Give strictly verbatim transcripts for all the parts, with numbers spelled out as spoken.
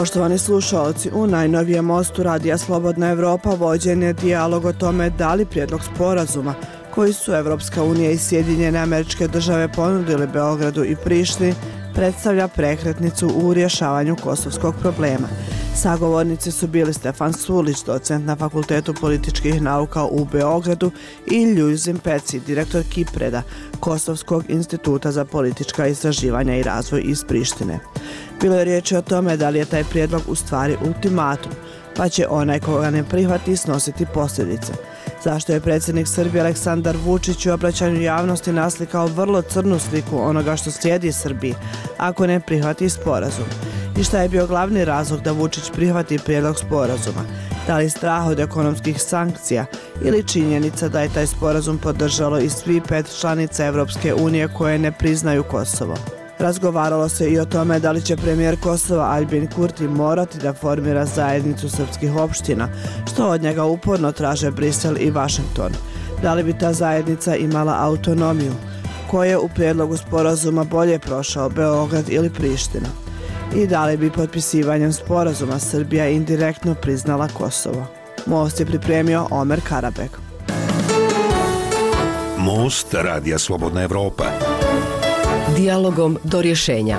Poštovani slušaoci, u najnovijem mostu Radija Slobodna Evropa vođen je dijalog o tome da li prijedlog sporazuma koji su Evropska unija i Sjedinjene Američke Države ponudili Beogradu i Prištini predstavlja prekretnicu u rješavanju kosovskog problema. Sagovornici su bili Stefan Surlić, docent na Fakultetu političkih nauka u Beogradu, i Ljuzin Peci, direktor Kipreda, Kosovskog instituta za politička istraživanja i razvoj iz Prištine. Bilo je riječi o tome da li je taj prijedlog u stvari ultimatum, pa će onaj koga ne prihvati snositi posljedice. Zašto je predsjednik Srbije Aleksandar Vučić u obraćanju javnosti naslikao vrlo crnu sliku onoga što slijedi Srbiji ako ne prihvati sporazum? I šta je bio glavni razlog da Vučić prihvati prijedlog sporazuma? Da li strah od ekonomskih sankcija ili činjenica da je taj sporazum podržalo i svi pet članica Evropske unije koje ne priznaju Kosovo? Razgovaralo se i o tome da li će premijer Kosova Aljbin Kurti morati da formira zajednicu srpskih opština, što od njega uporno traže Brisel i Vašington. Da li bi ta zajednica imala autonomiju? Ko je u prijedlogu sporazuma bolje prošao, Beograd ili Priština? I da li bi potpisivanjem sporazuma Srbija indirektno priznala Kosovo? Most je pripremio Omer Karabek. Most Radija Slobodna Evropa. Dijalogom do rješenja.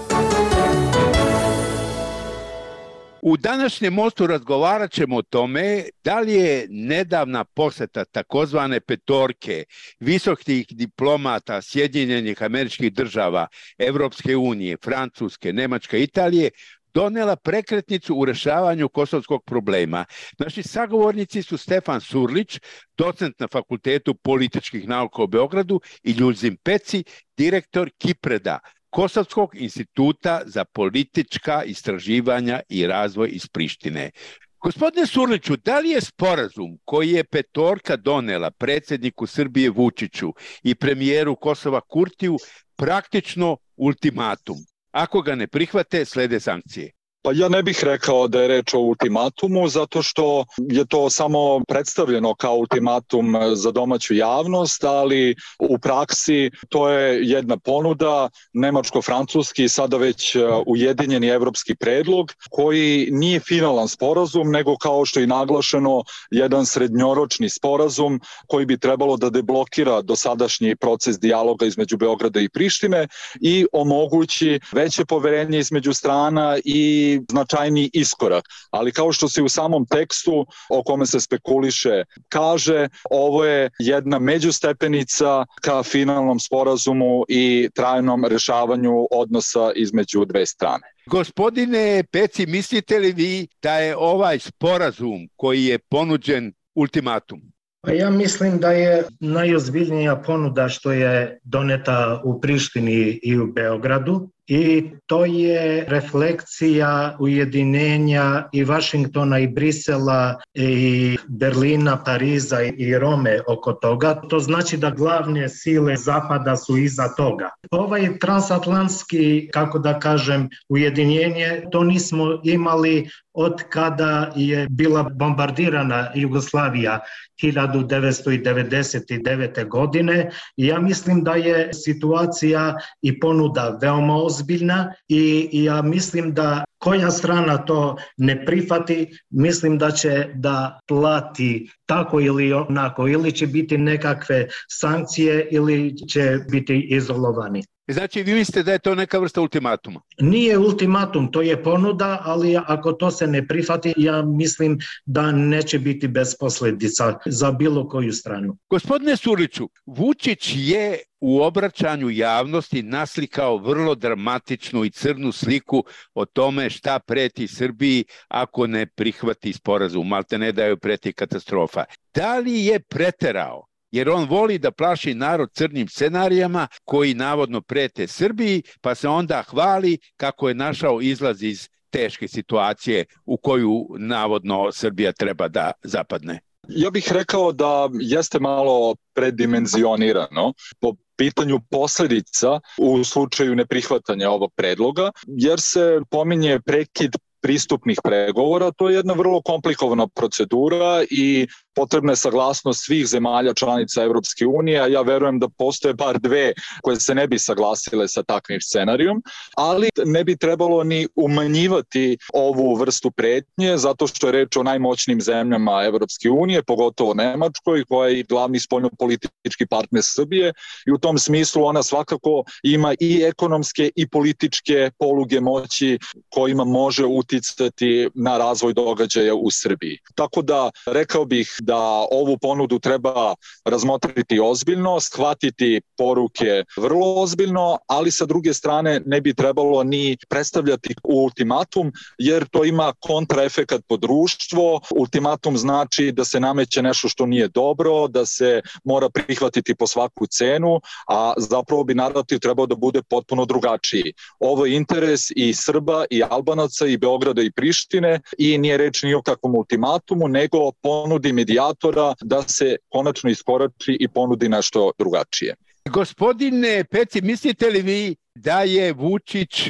U današnjem mostu razgovarat ćemo o tome da li je nedavna posjeta takozvane petorke visokih diplomata Sjedinjenih Američkih Država, Evropske unije, Francuske, Nemačke, Italije donela prekretnicu u rješavanju kosovskog problema. Naši sagovornici su Stefan Surlić, docent na Fakultetu političkih nauka u Beogradu, i Ljuzin Peci, direktor Kipreda, Kosovskog instituta za politička istraživanja i razvoj iz Prištine. Gospodine Surliću, da li je sporazum koji je petorka donela predsjedniku Srbije Vučiću i premijeru Kosova Kurtiju praktično ultimatum? Ako ga ne prihvate, slede sankcije. Pa ja ne bih rekao da je reč o ultimatumu, zato što je to samo predstavljeno kao ultimatum za domaću javnost, ali u praksi to je jedna ponuda, nemačko-francuski, sada već ujedinjeni evropski predlog, koji nije finalan sporazum, nego kao što je naglašeno jedan srednjoročni sporazum koji bi trebalo da deblokira dosadašnji proces dijaloga između Beograda i Prištine i omogući veće poverenje između strana i značajni iskorak. Ali kao što se u samom tekstu o kome se spekuliše kaže, ovo je jedna međustepenica ka finalnom sporazumu i trajnom rješavanju odnosa između dve strane. Gospodine Peci, mislite li vi da je ovaj sporazum koji je ponuđen ultimatum? Pa ja mislim da je najozbiljnija ponuda što je doneta u Prištini i u Beogradu, i to je reflekcija ujedinjenja i Vašingtona i Brisela i Berlina, Pariza i Rome oko toga. To znači da glavne sile Zapada su iza toga. Ovaj transatlantski, kako da kažem, ujedinjenje, to nismo imali od kada je bila bombardirana Jugoslavija hiljadu devetsto devedeset devete. godine. I ja mislim da je situacija i ponuda veoma ozbiljna i ja mislim da koja strana to ne prihvati, mislim da će da plati tako ili onako, ili će biti nekakve sankcije ili će biti izolovani. Znači, vi mislite da je to neka vrsta ultimatuma? Nije ultimatum, to je ponuda, ali ako to se ne prihvati, ja mislim da neće biti bez posljedica za bilo koju stranu. Gospodine Surliću, Vučić je u obraćanju javnosti naslikao vrlo dramatičnu i crnu sliku o tome šta preti Srbiji ako ne prihvati sporazum, maltene da joj preti katastrofa. Da li je preterao? Jer on voli da plaši narod crnim scenarijama koji navodno prete Srbiji, pa se onda hvali kako je našao izlaz iz teške situacije u koju navodno Srbija treba da zapadne. Ja bih rekao da jeste malo predimenzionirano po pitanju posljedica u slučaju neprihvatanja ovog predloga, jer se pominje prekid pristupnih pregovora. To je jedna vrlo komplikovana procedura i potrebna je saglasnost svih zemalja članica Evropske unije, a ja verujem da postoje bar dve koje se ne bi saglasile sa takvim scenarijom, ali ne bi trebalo ni umanjivati ovu vrstu pretnje, zato što je reč o najmoćnijim zemljama Evropske unije, pogotovo Nemačkoj, koja je glavni spoljnopolitički partner Srbije i u tom smislu ona svakako ima i ekonomske i političke poluge moći kojima može uticati na razvoj događaja u Srbiji. Tako da rekao bih da ovu ponudu treba razmotriti ozbiljno, shvatiti poruke vrlo ozbiljno, ali sa druge strane ne bi trebalo ni predstavljati ultimatum, jer to ima kontraefekat po društvo. Ultimatum znači da se nameće nešto što nije dobro, da se mora prihvatiti po svaku cenu, a zapravo bi narativ trebao da bude potpuno drugačiji. Ovo je interes i Srba i Albanaca i Beograda i Prištine i nije reč ni o kakvom ultimatumu, nego ponudi medijatora da se konačno iskorači i ponudi nešto drugačije. Gospodine Peci, mislite li vi da je Vučić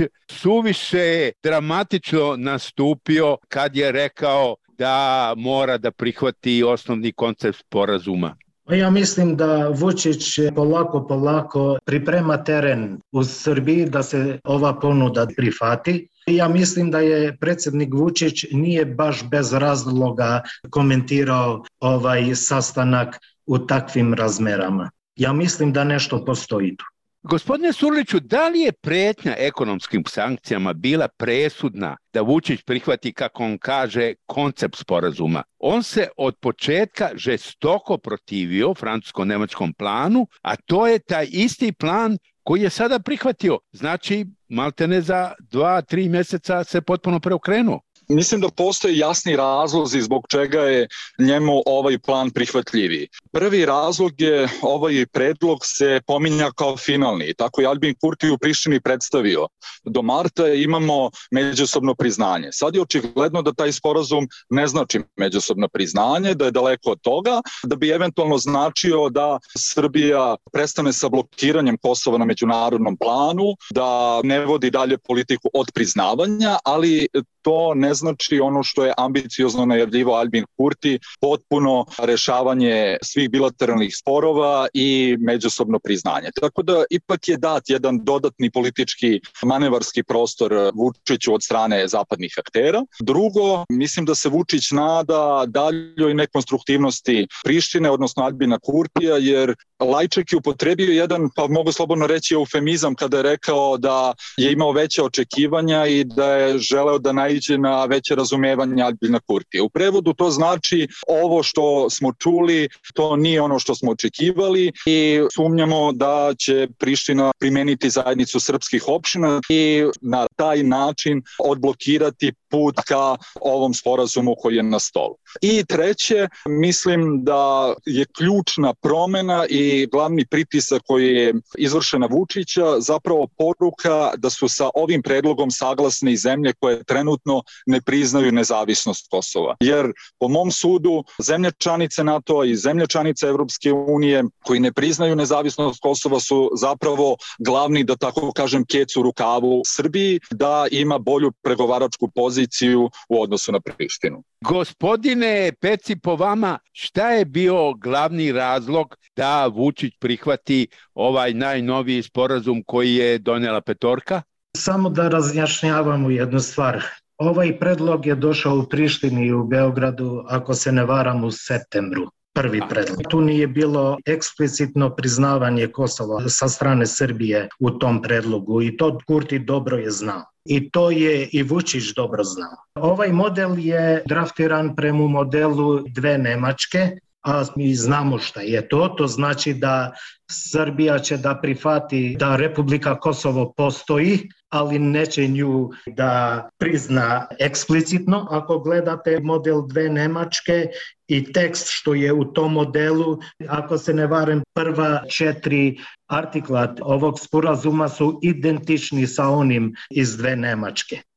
suviše dramatično nastupio kad je rekao da mora da prihvati osnovni koncept sporazuma? Ja mislim da Vučić polako, polako priprema teren u Srbiji da se ova ponuda prihvati. Ja mislim da je predsjednik Vučić nije baš bez razloga komentirao ovaj sastanak u takvim razmerama. Ja mislim da nešto postoji tu. Gospodine Surliću, da li je pretnja ekonomskim sankcijama bila presudna da Vučić prihvati, kako on kaže, koncept sporazuma? On se od početka žestoko protivio francusko-nemačkom planu, a to je taj isti plan koji je sada prihvatio. Znači, maltene za dva, tri mjeseca se potpuno preokrenuo. Mislim da postoje jasni razlozi zbog čega je njemu ovaj plan prihvatljiviji. Prvi razlog je ovaj predlog se pominja kao finalni. Tako je Albin Kurti u Prištini predstavio. Do marta imamo međusobno priznanje. Sad je očigledno da taj sporazum ne znači međusobno priznanje, da je daleko od toga, da bi eventualno značio da Srbija prestane sa blokiranjem Kosova na međunarodnom planu, da ne vodi dalje politiku od priznavanja, ali to ne znači ono što je ambiciozno najavljivao Albin Kurti, potpuno rešavanje svih bilateralnih sporova i međusobno priznanje. Tako da ipak je dat jedan dodatni politički manevarski prostor Vučiću od strane zapadnih aktera. Drugo, mislim da se Vučić nada daljoj nekonstruktivnosti Prištine, odnosno Albina Kurtija, jer Lajček je upotrebio jedan, pa mogu slobodno reći, eufemizam kada je rekao da je imao veće očekivanja i da je želeo da naiđe na veće razumevanje Albina Kurtija. U prevodu to znači ovo što smo čuli, to nije ono što smo očekivali i sumnjamo da će Priština primeniti zajednicu srpskih opština i na taj način odblokirati put ka ovom sporazumu koji je na stolu. I treće, mislim da je ključna promena i glavni pritisak koji je izvršen na Vučića zapravo poruka da su sa ovim predlogom saglasne i zemlje koje trenutno ne priznaju nezavisnost Kosova. Jer po mom sudu zemlje članice NATO i zemlje članice Evropske unije koji ne priznaju nezavisnost Kosova su zapravo glavni, da tako kažem, kec u rukavu Srbiji da ima bolju pregovaračku poziciju u odnosu na Prištinu. Gospodine Peci, po vama, šta je bio glavni razlog da Vučić prihvati ovaj najnoviji sporazum koji je donela petorka? Samo da razjašnjavamo jednu stvar. Ovaj predlog je došao u Prištini i u Beogradu, ako se ne varam, u septembru. Prvi predlog. Tu nije bilo eksplicitno priznavanje Kosova sa strane Srbije u tom predlogu i to Kurti dobro je znao. I to je i Vučić dobro znao. Ovaj model je draftiran prema modelu dve Nemačke, a mi znamo šta je to. To znači da Srbija će da prihvati da Republika Kosovo postoji, ali neće nju da prizna eksplicitno. Ako gledate model dve Nemačke i tekst što je u tom modelu, ako se ne varam, prva četiri artikla ovog sporazuma su identični sa onim iz dve Nemačke.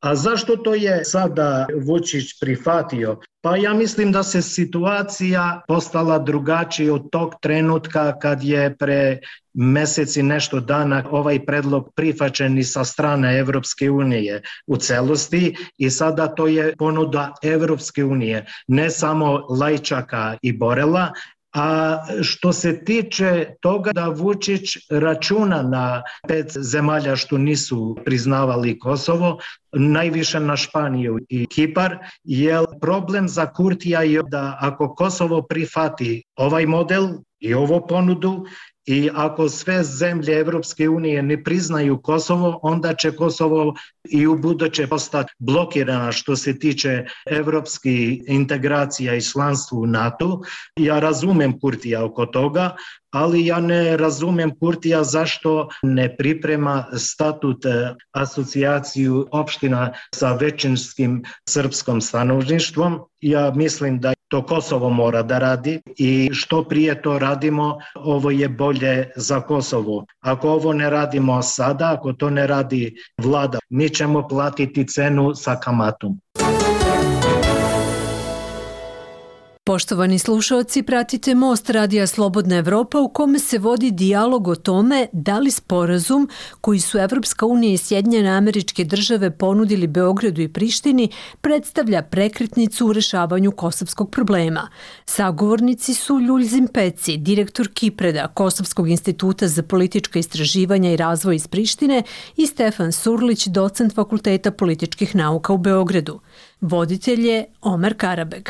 A zašto to je sada Vučić prihvatio? Pa ja mislim da se situacija postala drugačija od tog trenutka kad je pre meseci nešto dana ovaj predlog prihvaćen i sa strane Evropske unije u celosti i sada to je ponuda Evropske unije, ne samo Lajčaka i Borela. A što se tiče toga da Vučić računa na pet zemalja što nisu priznavali Kosovo, najviše na Španiju i Kipar, jer problem za Kurtija je da ako Kosovo prihvati ovaj model i ovu ponudu, i ako sve zemlje Evropske unije ne priznaju Kosovo, onda će Kosovo i u buduće postati blokirana što se tiče evropskih integracija i članstva u NATO. Ja razumem Kurtija oko toga, ali ja ne razumem Kurtija zašto ne priprema statut asocijaciju opština sa većinskim srpskom stanovništvom. Ja mislim da to Kosovo mora da radi i što prije to radimo, ovo je bolje za Kosovo. Ako ovo ne radimo sada, ako to ne radi vlada, mi ćemo platiti cenu sa kamatom. Poštovani slušaoci, pratite Most Radija Slobodna Evropa u kome se vodi dijalog o tome da li sporazum koji su Evropska unija i Sjedinjene Američke Države ponudili Beogradu i Prištini predstavlja prekretnicu u rešavanju kosovskog problema. Sagovornici su Ljuljzim Peci, direktor Kipreda, Kosovskog instituta za politička istraživanja i razvoj iz Prištine, i Stefan Surlić, docent Fakulteta političkih nauka u Beogradu. Voditelj je Omer Karabeg.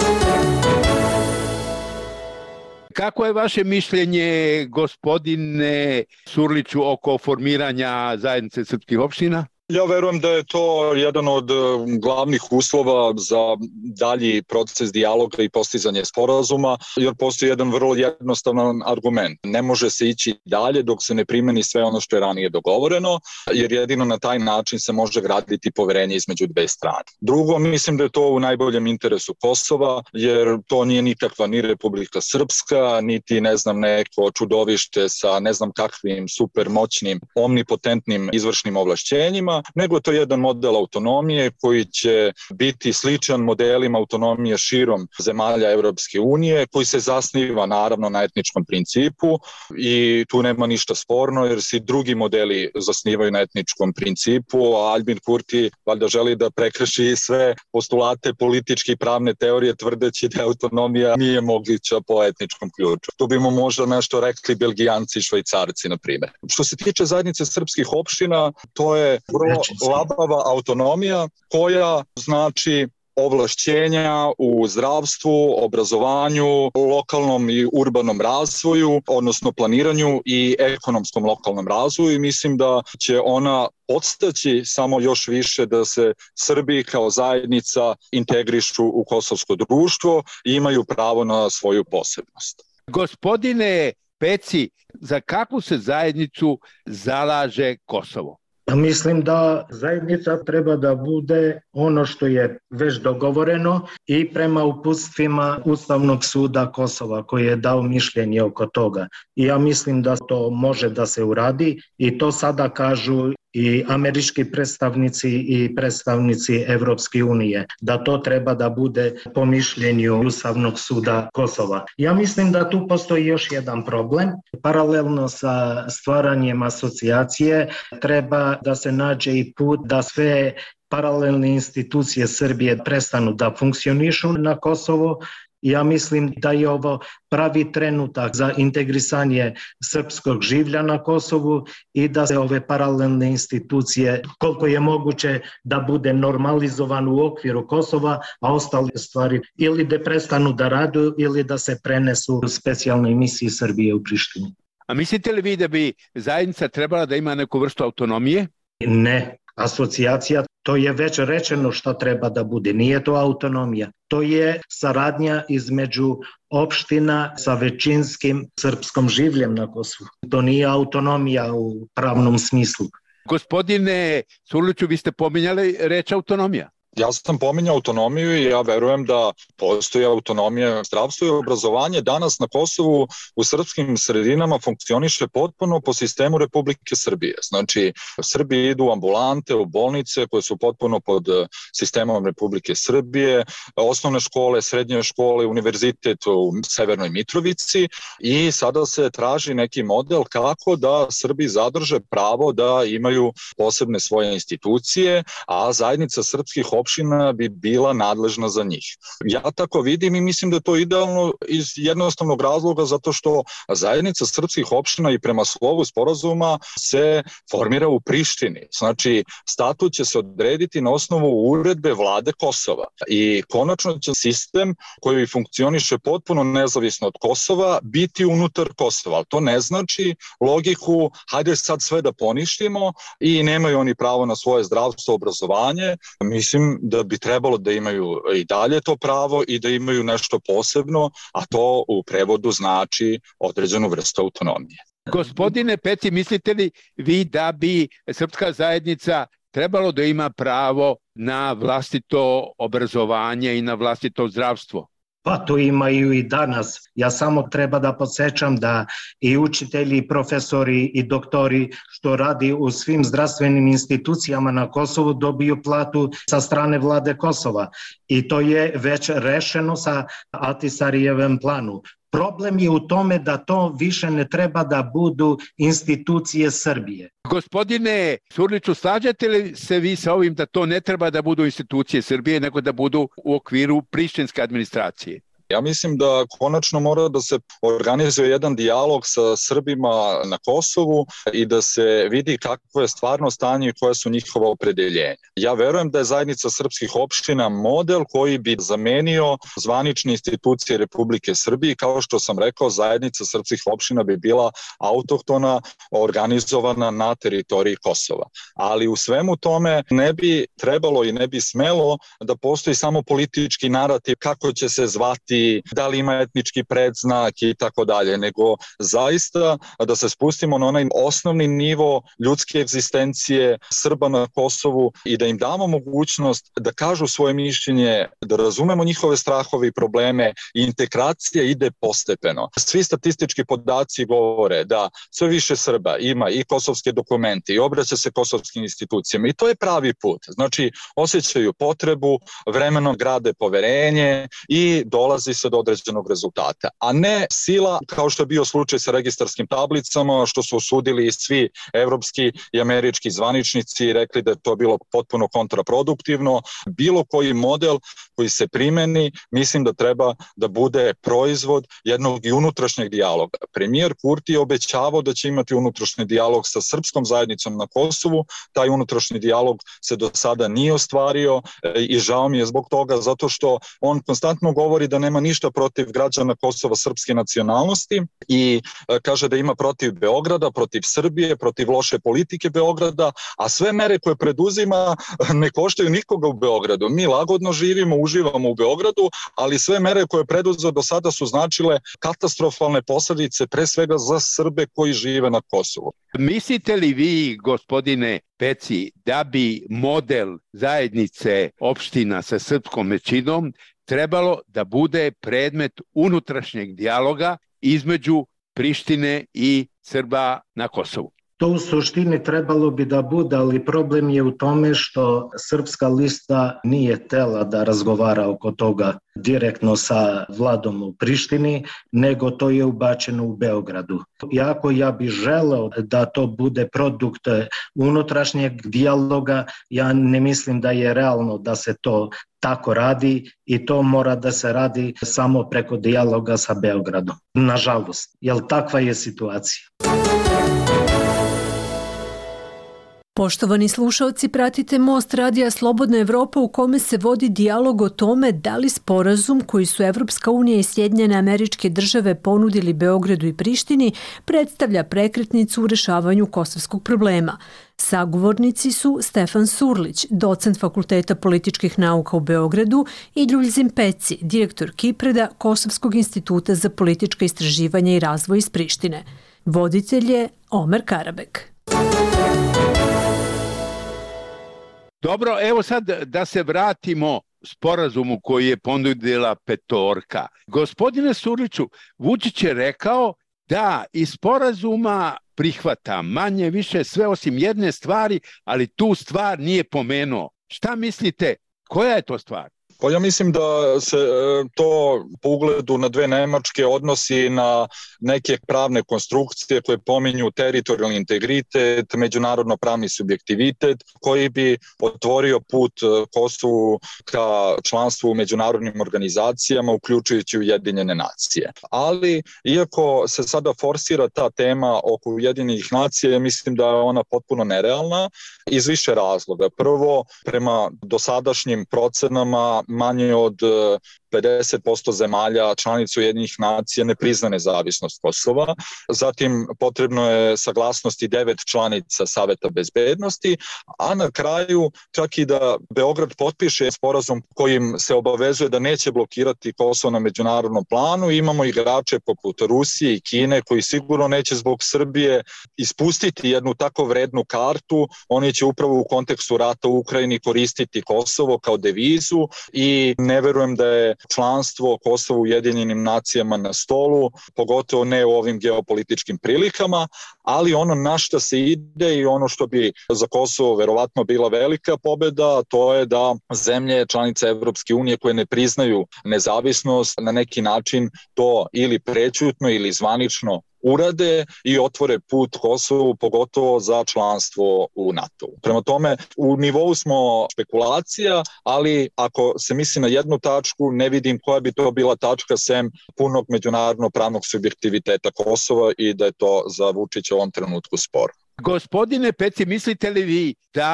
Kako je vaše mišljenje, gospodine Surliću, oko formiranja zajednice srpskih opština? Ja verujem da je to jedan od glavnih uslova za dalji proces dijaloga i postizanje sporazuma, jer postoji jedan vrlo jednostavan argument. Ne može se ići dalje dok se ne primeni sve ono što je ranije dogovoreno, jer jedino na taj način se može graditi poverenje između dve strane. Drugo, mislim da je to u najboljem interesu Kosova, jer to nije nikakva ni Republika Srpska, niti ne znam neko čudovište sa ne znam kakvim super moćnim, omnipotentnim izvršnim ovlašćenjima, nego je to jedan model autonomije koji će biti sličan modelima autonomije širom zemalja Evropske unije, koji se zasniva naravno na etničkom principu i tu nema ništa sporno jer se drugi modeli zasnivaju na etničkom principu, a Aljbin Kurti valjda želi da prekrši sve postulate političke i pravne teorije tvrdeći da autonomija nije moguća po etničkom ključu. Tu bi mu možda nešto rekli Belgijanci i Švajcarci, na primjer. Što se tiče zajednice srpskih opština, to je labava autonomija koja znači ovlašćenja u zdravstvu, obrazovanju, lokalnom i urbanom razvoju, odnosno planiranju i ekonomskom lokalnom razvoju i mislim da će ona podstaći samo još više da se Srbi kao zajednica integrišu u kosovsko društvo i imaju pravo na svoju posebnost. Gospodine Peci, za kakvu se zajednicu zalaže Kosovo? Mislim da zajednica treba da bude ono što je već dogovoreno i prema uputstvima Ustavnog suda Kosova koji je dao mišljenje oko toga. I ja mislim da to može da se uradi i to sada kažu i američki predstavnici i predstavnici Evropske unije, da to treba da bude po mišljenju Ustavnog suda Kosova. Ja mislim da tu postoji još jedan problem. Paralelno sa stvaranjem asocijacije treba da se nađe i put da sve paralelne institucije Srbije prestanu da funkcionišu na Kosovo. Ja mislim da je ovo pravi trenutak za integrisanje srpskog življa na Kosovu i da se ove paralelne institucije koliko je moguće da bude normalizovan u okviru Kosova, a ostale stvari ili da prestanu da radu ili da se prenesu u specijalnoj misiji Srbije u Prištini. A mislite li vi da bi zajednica trebala da ima neku vrstu autonomije? Ne. Asocijacija, to je već rečeno što treba da bude, nije to autonomija. To je saradnja između opština sa većinskim srpskom življem na Kosovu. To nije autonomija u pravnom smislu. Gospodine Surliću, vi ste pominjali reč autonomija. Ja sam pominjao autonomiju i ja verujem da postoji autonomija zdravstva i obrazovanje. Danas na Kosovu u srpskim sredinama funkcioniše potpuno po sistemu Republike Srbije. Znači, Srbi idu u ambulante, u bolnice koje su potpuno pod sistemom Republike Srbije, osnovne škole, srednje škole, univerzitet u Severnoj Mitrovici i sada se traži neki model kako da Srbi zadrže pravo da imaju posebne svoje institucije, a zajednica srpskih opština bi bila nadležna za njih. Ja tako vidim i mislim da je to idealno iz jednostavnog razloga zato što zajednica srpskih opština i prema slovu sporazuma se formira u Prištini. Znači, statut će se odrediti na osnovu uredbe vlade Kosova i konačno će sistem koji funkcioniše potpuno nezavisno od Kosova biti unutar Kosova. Ali to ne znači logiku hajde sad sve da poništimo i nemaju oni pravo na svoje zdravstvo, obrazovanje. Mislim da bi trebalo da imaju i dalje to pravo i da imaju nešto posebno, a to u prevodu znači određenu vrstu autonomije. Gospodine Peci, mislite li vi da bi srpska zajednica trebalo da ima pravo na vlastito obrazovanje i na vlastito zdravstvo? Pa to imaju i danas. Ja samo treba da podsjećam da i učitelji, i profesori, i doktori što radi u svim zdravstvenim institucijama na Kosovu dobiju platu sa strane vlade Kosova. I to je već rešeno sa Ahtisarijevem planu. Problem je u tome da to više ne treba da budu institucije Srbije. Gospodine Surliću, slažete li se vi sa ovim da to ne treba da budu institucije Srbije, nego da budu u okviru prištinske administracije? Ja mislim da konačno mora da se organizuje jedan dijalog sa Srbima na Kosovu i da se vidi kakvo je stvarno stanje i koje su njihova opredeljenja. Ja verujem da je zajednica srpskih opština model koji bi zamenio zvanične institucije Republike Srbije. Kao što sam rekao, zajednica srpskih opština bi bila autohtona, organizovana na teritoriji Kosova. Ali u svemu tome ne bi trebalo i ne bi smelo da postoji samo politički narativ kako će se zvati, da li ima etnički predznak i tako dalje, nego zaista da se spustimo na onaj osnovni nivo ljudske egzistencije Srba na Kosovu i da im damo mogućnost da kažu svoje mišljenje, da razumemo njihove strahove i probleme i integracija ide postepeno. Svi statistički podaci govore da sve više Srba ima i kosovske dokumente i obraća se kosovskim institucijama i to je pravi put. Znači, osjećaju potrebu, vremenom grade poverenje i dolazi se do određenog rezultata, a ne sila kao što je bio slučaj sa registarskim tablicama, što su osudili i svi evropski i američki zvaničnici i rekli da je to bilo potpuno kontraproduktivno. Bilo koji model koji se primeni, mislim da treba da bude proizvod jednog i unutrašnjeg dijaloga. Premijer Kurti je obećavao da će imati unutrašnji dijalog sa srpskom zajednicom na Kosovu. Taj unutrašnji dijalog se do sada nije ostvario i žao mi je zbog toga, zato što on konstantno govori da nema ništa protiv građana Kosova srpske nacionalnosti i kaže da ima protiv Beograda, protiv Srbije, protiv loše politike Beograda, a sve mere koje preduzima ne koštaju nikoga u Beogradu. Mi lagodno živimo, uživamo u Beogradu, ali sve mere koje preduzeo do sada su značile katastrofalne posljedice pre svega za Srbe koji žive na Kosovu. Mislite li vi, gospodine Peci, da bi model zajednice opština sa srpskom većinom trebalo da bude predmet unutrašnjeg dijaloga između Prištine i Srba na Kosovu? To u suštini trebalo bi da bude, ali problem je u tome što Srpska lista nije tela da razgovara oko toga direktno sa vladom u Prištini, nego to je ubačeno u Beogradu. Iako ja bih želeo da to bude produkt unutrašnjeg dijaloga, ja ne mislim da je realno da se to tako radi i to mora da se radi samo preko dijaloga sa Beogradom. Nažalost, jer takva je situacija. Poštovani slušalci, pratite Most Radija Slobodna Evropa u kome se vodi dijalog o tome da li sporazum koji su Evropska unija i Sjedinjene Američke Države ponudili Beogradu i Prištini predstavlja prekretnicu u rešavanju kosovskog problema. Sagovornici su Stefan Surlić, docent Fakulteta političkih nauka u Beogradu, i Ljuljzim Peci, direktor Kipreda Kosovskog instituta za politička istraživanja i razvoj iz Prištine. Voditelj je Omer Karabek. Dobro, evo sad da se vratimo sporazumu koji je ponudila petorka. Gospodine Surliću, Vučić je rekao da iz sporazuma prihvata manje više sve osim jedne stvari, ali tu stvar nije pomenuo. Šta mislite, koja je to stvar? Pa ja mislim da se to po ugledu na dve Nemačke odnosi na neke pravne konstrukcije koje pominju teritorijalni integritet, međunarodno pravni subjektivitet koji bi otvorio put Kosovu ka članstvu u međunarodnim organizacijama, uključujući Ujedinjene nacije. Ali iako se sada forsira ta tema oko Ujedinjenih nacija, mislim da je ona potpuno nerealna iz više razloga. Prvo, prema dosadašnjim procenama manje od pedeset posto zemalja članica Ujedinjenih nacija ne prizna nezavisnost Kosova. Zatim potrebno je saglasnosti devet članica Saveta bezbednosti, a na kraju čak i da Beograd potpiše sporazum kojim se obavezuje da neće blokirati Kosovo na međunarodnom planu. Imamo igrače poput Rusije i Kine koji sigurno neće zbog Srbije ispustiti jednu tako vrednu kartu. Oni će upravo u kontekstu rata u Ukrajini koristiti Kosovo kao devizu i ne verujem da je članstvo Kosova u Ujedinjenim nacijama na stolu, pogotovo ne u ovim geopolitičkim prilikama, ali ono na što se ide i ono što bi za Kosovo verovatno bila velika pobeda, to je da zemlje članice Evropske unije koje ne priznaju nezavisnost na neki način to ili prećutno ili zvanično urade i otvore put Kosovu, pogotovo za članstvo u NATO. Prema tome, u nivou smo špekulacija, ali ako se misli na jednu tačku, ne vidim koja bi to bila tačka sem punog međunarodnog pravnog subjektiviteta Kosova i da je to za Vučića u ovom trenutku spor. Gospodine Peci, mislite li vi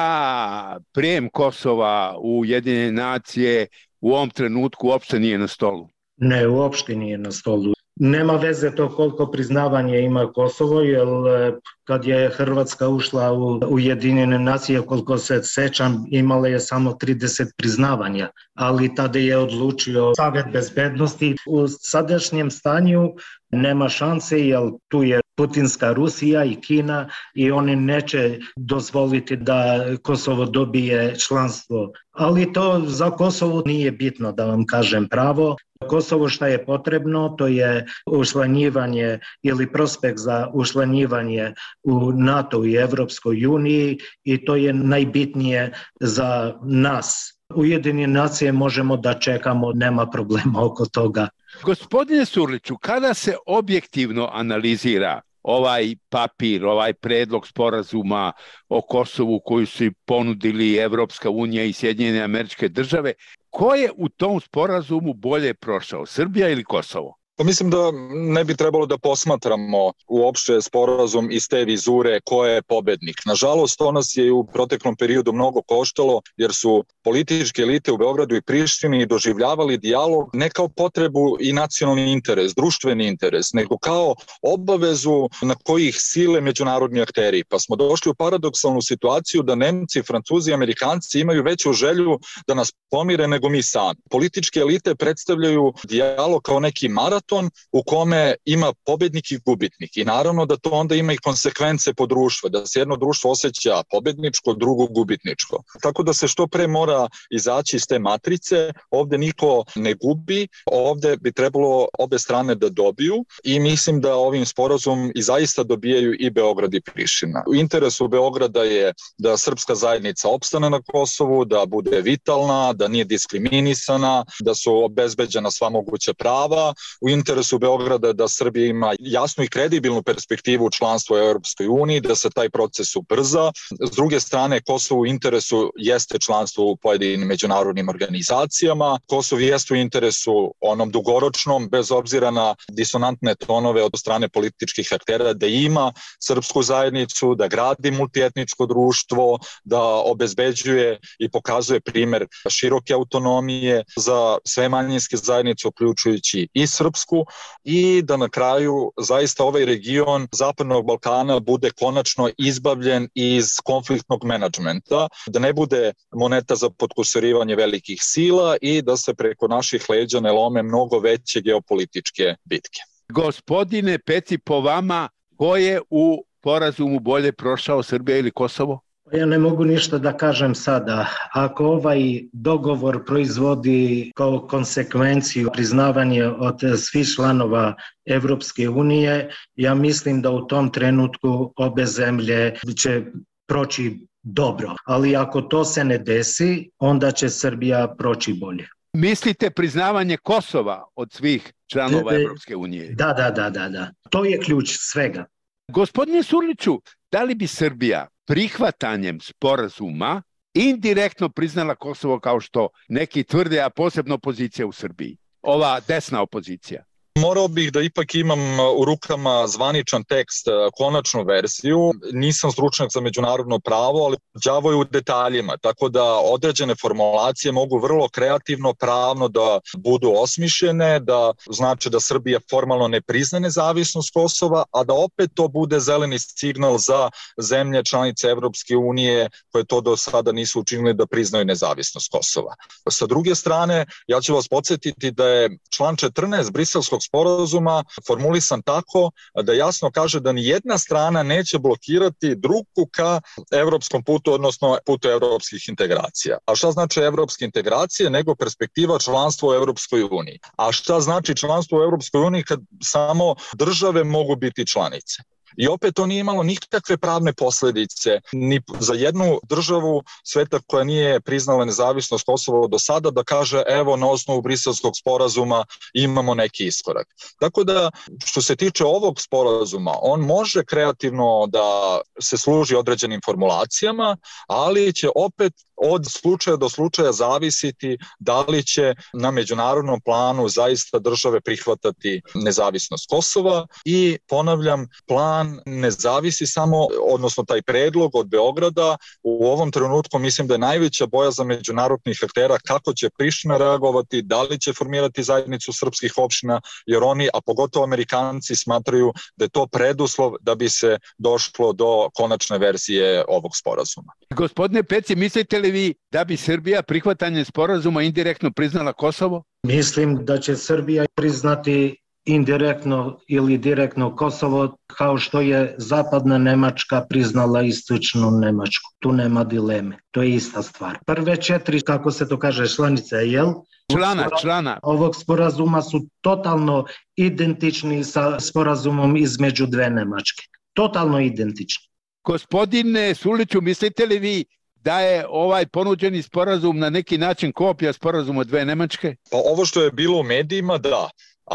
da prijem Kosova u Ujedinjene nacije u ovom trenutku uopšte nije na stolu? Ne, uopšte nije na stolu. Nema veze to koliko priznavanje ima Kosovo, jer kad je Hrvatska ušla u Ujedinjene nacije, koliko se sećam, imala je samo trideset priznavanja, ali tada je odlučio Savet bezbednosti. U sadašnjem stanju nema šanse, jer tu je putinska Rusija i Kina i oni neće dozvoliti da Kosovo dobije članstvo. Ali to za Kosovo nije bitno, da vam kažem pravo. Kosovo što je potrebno, to je učlanjivanje ili prospekt za učlanjivanje u NATO i Evropskoj uniji i to je najbitnije za nas. Ujedinjene nacije možemo da čekamo, nema problema oko toga. Gospodine Surliću, kada se objektivno analizira ovaj papir, ovaj predlog sporazuma o Kosovu koju su ponudili Evropska unija i Sjedinjene Američke Države, ko je u tom sporazumu bolje prošao, Srbija ili Kosovo? Pa mislim da ne bi trebalo da posmatramo uopšte sporazum iz te vizure ko je pobednik. Nažalost, to nas je u proteklom periodu mnogo koštalo jer su političke elite u Beogradu i Prištini doživljavali dijalog ne kao potrebu i nacionalni interes, društveni interes, nego kao obavezu na kojih sile međunarodni akteri. Pa smo došli u paradoksalnu situaciju da Nemci, Francuzi i Amerikanci imaju veću želju da nas pomire nego mi sami. Političke elite predstavljaju dijalog kao neki maraton u kome ima pobednik i gubitnik i naravno da to onda ima i konsekvence po društvu, da se jedno društvo osjeća pobedničko, drugo gubitničko. Tako da se što pre mora izaći iz te matrice, ovde niko ne gubi, ovde bi trebalo obe strane da dobiju i mislim da ovim sporazum i zaista dobijaju i Beograd i Priština. U interesu Beograda je da srpska zajednica opstane na Kosovu, da bude vitalna, da nije diskriminisana, da su obezbeđena sva moguća prava. U interesu Beograda da Srbija ima jasnu i kredibilnu perspektivu članstva u Europskoj uniji, da se taj proces ubrza. S druge strane, Kosovo u interesu jeste članstvo u pojedinim međunarodnim organizacijama. Kosovo jeste u interesu onom dugoročnom, bez obzira na disonantne tonove od strane političkih aktera, da ima srpsku zajednicu, da gradi multietničko društvo, da obezbeđuje i pokazuje primer široke autonomije za sve manjinske zajednice, uključujući i srpsku, i da na kraju zaista ovaj region Zapadnog Balkana bude konačno izbavljen iz konfliktnog menadžmenta, da ne bude moneta za potkusurivanje velikih sila i da se preko naših leđa ne lome mnogo veće geopolitičke bitke. Gospodine Peci, po vama, ko je u sporazumu bolje prošao, Srbija ili Kosovo? Ja ne mogu ništa da kažem sada. Ako ovaj dogovor proizvodi kao konsekvenciju priznavanje od svih članova Evropske unije, ja mislim da u tom trenutku obe zemlje će proći dobro. Ali ako to se ne desi, onda će Srbija proći bolje. Mislite priznavanje Kosova od svih članova Evropske unije? Da, da, da, da, da. To je ključ svega. Gospodine Surliću, da li bi Srbija prihvatanjem sporazuma indirektno priznala Kosovo kao što neki tvrde, a posebno opozicija u Srbiji? Ova desna opozicija. Morao bih da ipak imam u rukama zvaničan tekst, konačnu verziju. Nisam stručnjak za međunarodno pravo, ali đavo je u detaljima, tako da određene formulacije mogu vrlo kreativno, pravno da budu osmišljene, da znači da Srbija formalno ne prizna nezavisnost Kosova, a da opet to bude zeleni signal za zemlje članice Evropske unije koje to do sada nisu učinili da priznaju nezavisnost Kosova. Sa druge strane, ja ću vas podsjetiti da je član četrnaest Briselskog sporazuma formulisan tako da jasno kaže da ni jedna strana neće blokirati drugu ka evropskom putu, odnosno putu evropskih integracija. A šta znači evropske integracije? Nego perspektiva članstva u Evropskoj uniji. A šta znači članstvo u Evropskoj uniji kad samo države mogu biti članice? I opet to nije imalo nikakve pravne posledice ni za jednu državu sveta koja nije priznala nezavisnost Kosova do sada da kaže evo na osnovu Briselskog sporazuma imamo neki iskorak. Tako da što se tiče ovog sporazuma, on može kreativno da se služi određenim formulacijama, ali će opet od slučaja do slučaja zavisiti da li će na međunarodnom planu zaista države prihvatati nezavisnost Kosova i ponavljam, plan ne zavisi samo, odnosno taj predlog od Beograda, u ovom trenutku mislim da je najveća bojazan međunarodnih aktera kako će Priština reagovati, da li će formirati zajednicu srpskih opština, jer oni, a pogotovo Amerikanci, smatraju da je to preduslov da bi se došlo do konačne verzije ovog sporazuma. Gospodine Peci, mislite li vi da bi Srbija prihvatanjem sporazuma indirektno priznala Kosovo? Mislim da će Srbija priznati indirektno ili direktno Kosovo kao što je zapadna Nemačka priznala istočnu Nemačku. Tu nema dileme. To je ista stvar. Prve četiri, kako se to kaže, članice, jel? Člana, člana. Ovog sporazuma su totalno identični sa sporazumom između dve Nemačke. Totalno identični. Gospodine Surliću, mislite li vi da je ovaj ponuđeni sporazum na neki način kopija sporazuma dve Nemačke? Pa ovo što je bilo u medijima, da.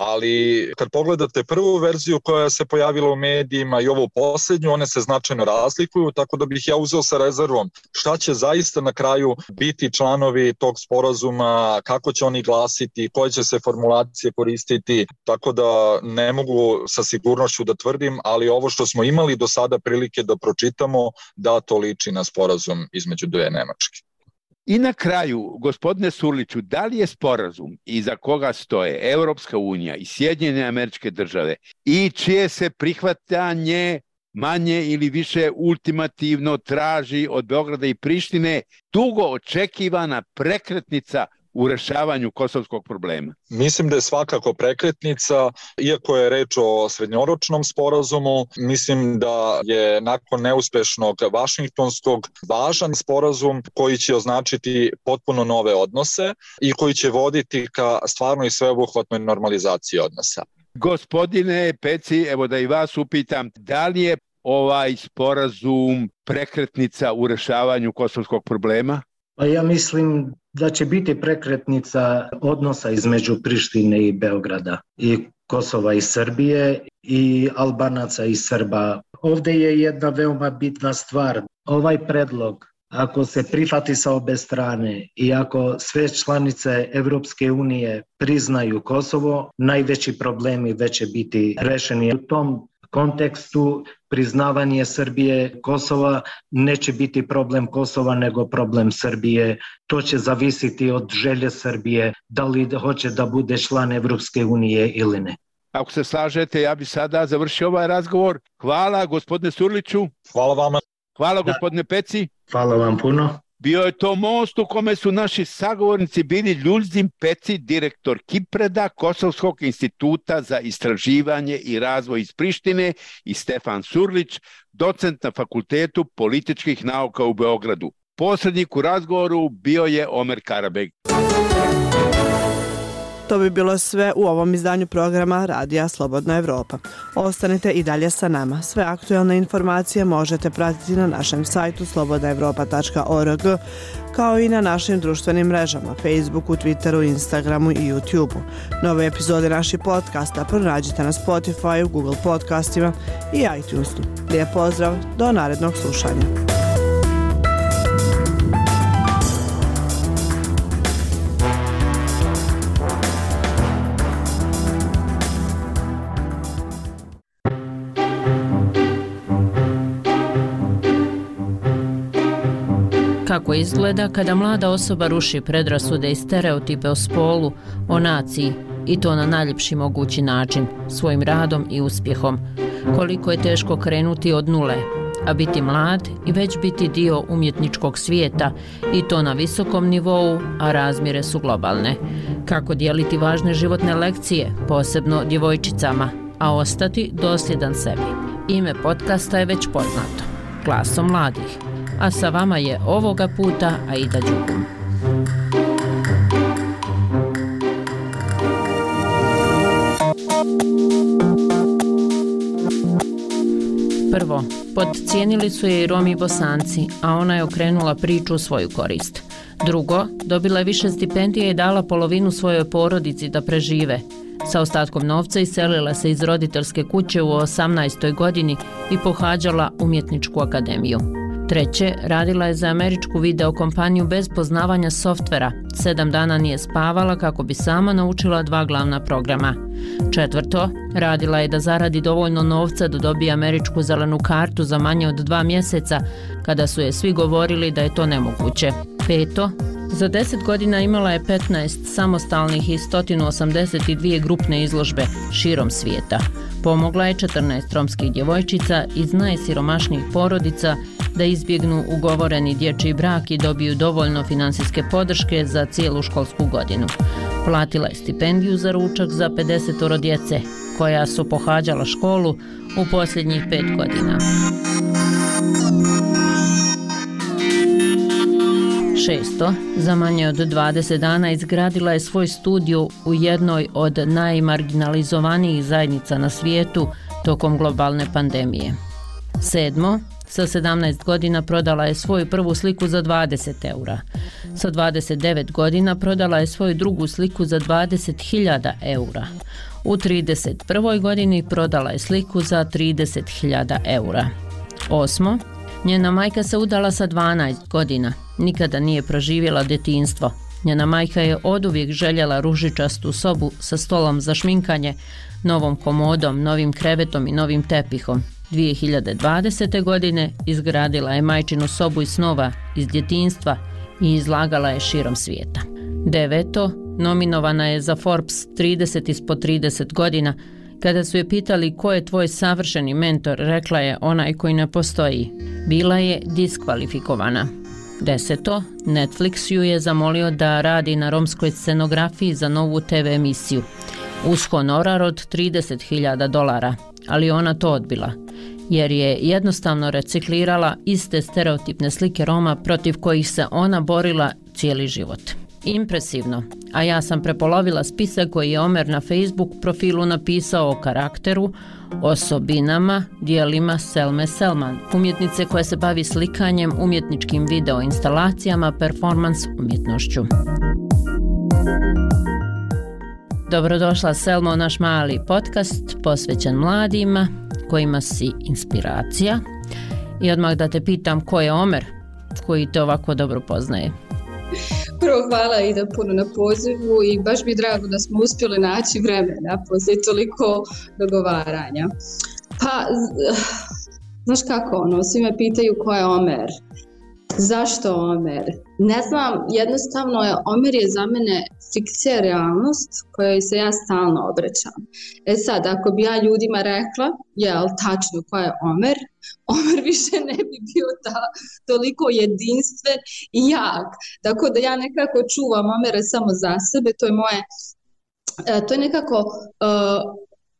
Ali kad pogledate prvu verziju koja se pojavila u medijima i ovu posljednju, one se značajno razlikuju, tako da bih ja uzeo sa rezervom šta će zaista na kraju biti članovi tog sporazuma, kako će oni glasiti, koje će se formulacije koristiti, tako da ne mogu sa sigurnošću da tvrdim, ali ovo što smo imali do sada prilike da pročitamo, da to liči na sporazum između dve Nemačke. I na kraju, gospodine Surliću, da li je sporazum iza koga stoje Evropska unija i Sjedinjene Američke Države i čije se prihvatanje manje ili više ultimativno traži od Beograda i Prištine dugo očekivana prekretnica u rešavanju kosovskog problema? Mislim da je svakako prekretnica, iako je reč o srednjoročnom sporazumu, mislim da je nakon neuspešnog Vašingtonskog važan sporazum koji će označiti potpuno nove odnose i koji će voditi ka stvarno i sveobuhvatnoj normalizaciji odnosa. Gospodine Peci, evo da i vas upitam, da li je ovaj sporazum prekretnica u rešavanju kosovskog problema? Pa ja mislim da će biti prekretnica odnosa između Prištine i Beograda i Kosova i Srbije i Albanaca i Srba. Ovde je jedna veoma bitna stvar. Ovaj predlog, ako se prihvati sa obe strane i ako sve članice Evropske unije priznaju Kosovo, najveći problemi već će biti rešeni. U tom kontekstu priznavanje Srbije Kosova neće biti problem Kosova nego problem Srbije. To će zavisiti od želje Srbije da li hoće da bude član Evropske unije ili ne. Ako se slažete, ja bih sada završio ovaj razgovor. Hvala gospodine Surliću. Hvala vama. Hvala gospodine Peci. Hvala vam puno. Bio je to most u kome su naši sagovornici bili Ljuljzim Peci, direktor Kipreda, Kosovskog instituta za istraživanje i razvoj iz Prištine, i Stefan Surlić, docent na Fakultetu političkih nauka u Beogradu. Posrednik u razgovoru bio je Omer Karabeg. To bi bilo sve u ovom izdanju programa Radija Slobodna Evropa. Ostanite i dalje sa nama. Sve aktuelne informacije možete pratiti na našem sajtu slobodna evropa tačka org, kao i na našim društvenim mrežama Facebooku, Twitteru, Instagramu i YouTubeu. Nove epizode naših podcasta pronađite na Spotify, Google podcastima i iTunesu. Lijep pozdrav, do narednog slušanja. Kako izgleda kada mlada osoba ruši predrasude i stereotipe o spolu, o naciji, i to na najljepši mogući način, svojim radom i uspjehom. Koliko je teško krenuti od nule, a biti mlad i već biti dio umjetničkog svijeta, i to na visokom nivou, a razmjere su globalne. Kako dijeliti važne životne lekcije, posebno djevojčicama, a ostati dosljedan sebi. Ime podcasta je već poznato, Glasom mladih. A sa vama je ovoga puta Aida Đugum. Prvo, podcijenili su je i Romi i Bosanci, a ona je okrenula priču u svoju korist. Drugo, dobila je više stipendije i dala polovinu svojoj porodici da prežive. Sa ostatkom novca iselila se iz roditeljske kuće u osamnaestoj godini i pohađala umjetničku akademiju. Treće, radila je za američku video kompaniju bez poznavanja softvera. Sedam dana nije spavala kako bi sama naučila dva glavna programa. Četvrto, radila je da zaradi dovoljno novca da dobije američku zelenu kartu za manje od dva mjeseca, kada su je svi govorili da je to nemoguće. Peto, za deset godina imala je petnaest samostalnih i sto osamdeset dvije grupne izložbe širom svijeta. Pomogla je četrnaest romskih djevojčica iz najsiromašnijih porodica da izbjegnu ugovoreni dječji brak i dobiju dovoljno financijske podrške za cijelu školsku godinu. Platila je stipendiju za ručak za pedesetoro djece, koja su pohađala školu u posljednjih pet godina. Šesto, za manje od dvadeset dana izgradila je svoj studio u jednoj od najmarginalizovanijih zajednica na svijetu tokom globalne pandemije. Sedmo, sa sedamnaest godina prodala je svoju prvu sliku za dvadeset eura. Sa dvadeset devet godina prodala je svoju drugu sliku za dvadeset hiljada eura. U trideset prvoj godini prodala je sliku za trideset hiljada eura. Osmo, njena majka se udala sa dvanaest godina. Nikada nije proživjela djetinjstvo. Njena majka je oduvijek željela ružičastu sobu sa stolom za šminkanje, novom komodom, novim krevetom i novim tepihom. dvije hiljade dvadesete. godine izgradila je majčinu sobu iz snova iz djetinjstva i izlagala je širom svijeta. Deveto, nominovana je za Forbes trideset ispod trideset godina. Kada su je pitali ko je tvoj savršeni mentor, rekla je onaj koji ne postoji. Bila je diskvalifikovana. Deseto, Netflix ju je zamolio da radi na romskoj scenografiji za novu te ve emisiju. Uz honorar od trideset hiljada dolara, ali ona to odbila, jer je jednostavno reciklirala iste stereotipne slike Roma protiv kojih se ona borila cijeli život. Impresivno, a ja sam prepolovila spisak koji je Omer na Facebook profilu napisao o karakteru, osobinama, dijelima Selme Selman, umjetnice koja se bavi slikanjem, umjetničkim video instalacijama, performans umjetnošću. Dobrodošla Selma u naš mali podcast posvećen mladima kojima si inspiracija. I odmah da te pitam ko je Omer koji te ovako dobro poznaje. Prvo hvala Ida puno na pozivu i baš mi je drago da smo uspjeli naći vremena poslije toliko dogovaranja. Pa, znaš kako ono, svi me pitaju ko je Omer. Zašto Omer? Ne znam, jednostavno je Omer je za mene fikcija realnost kojoj se ja stalno obraćam. E sad, ako bi ja ljudima rekla, jel, tačno ko je Omer, Omer više ne bi bio ta, toliko jedinstven i jak. Tako da ja nekako čuvam Omera samo za sebe, to je moje, to je nekako uh,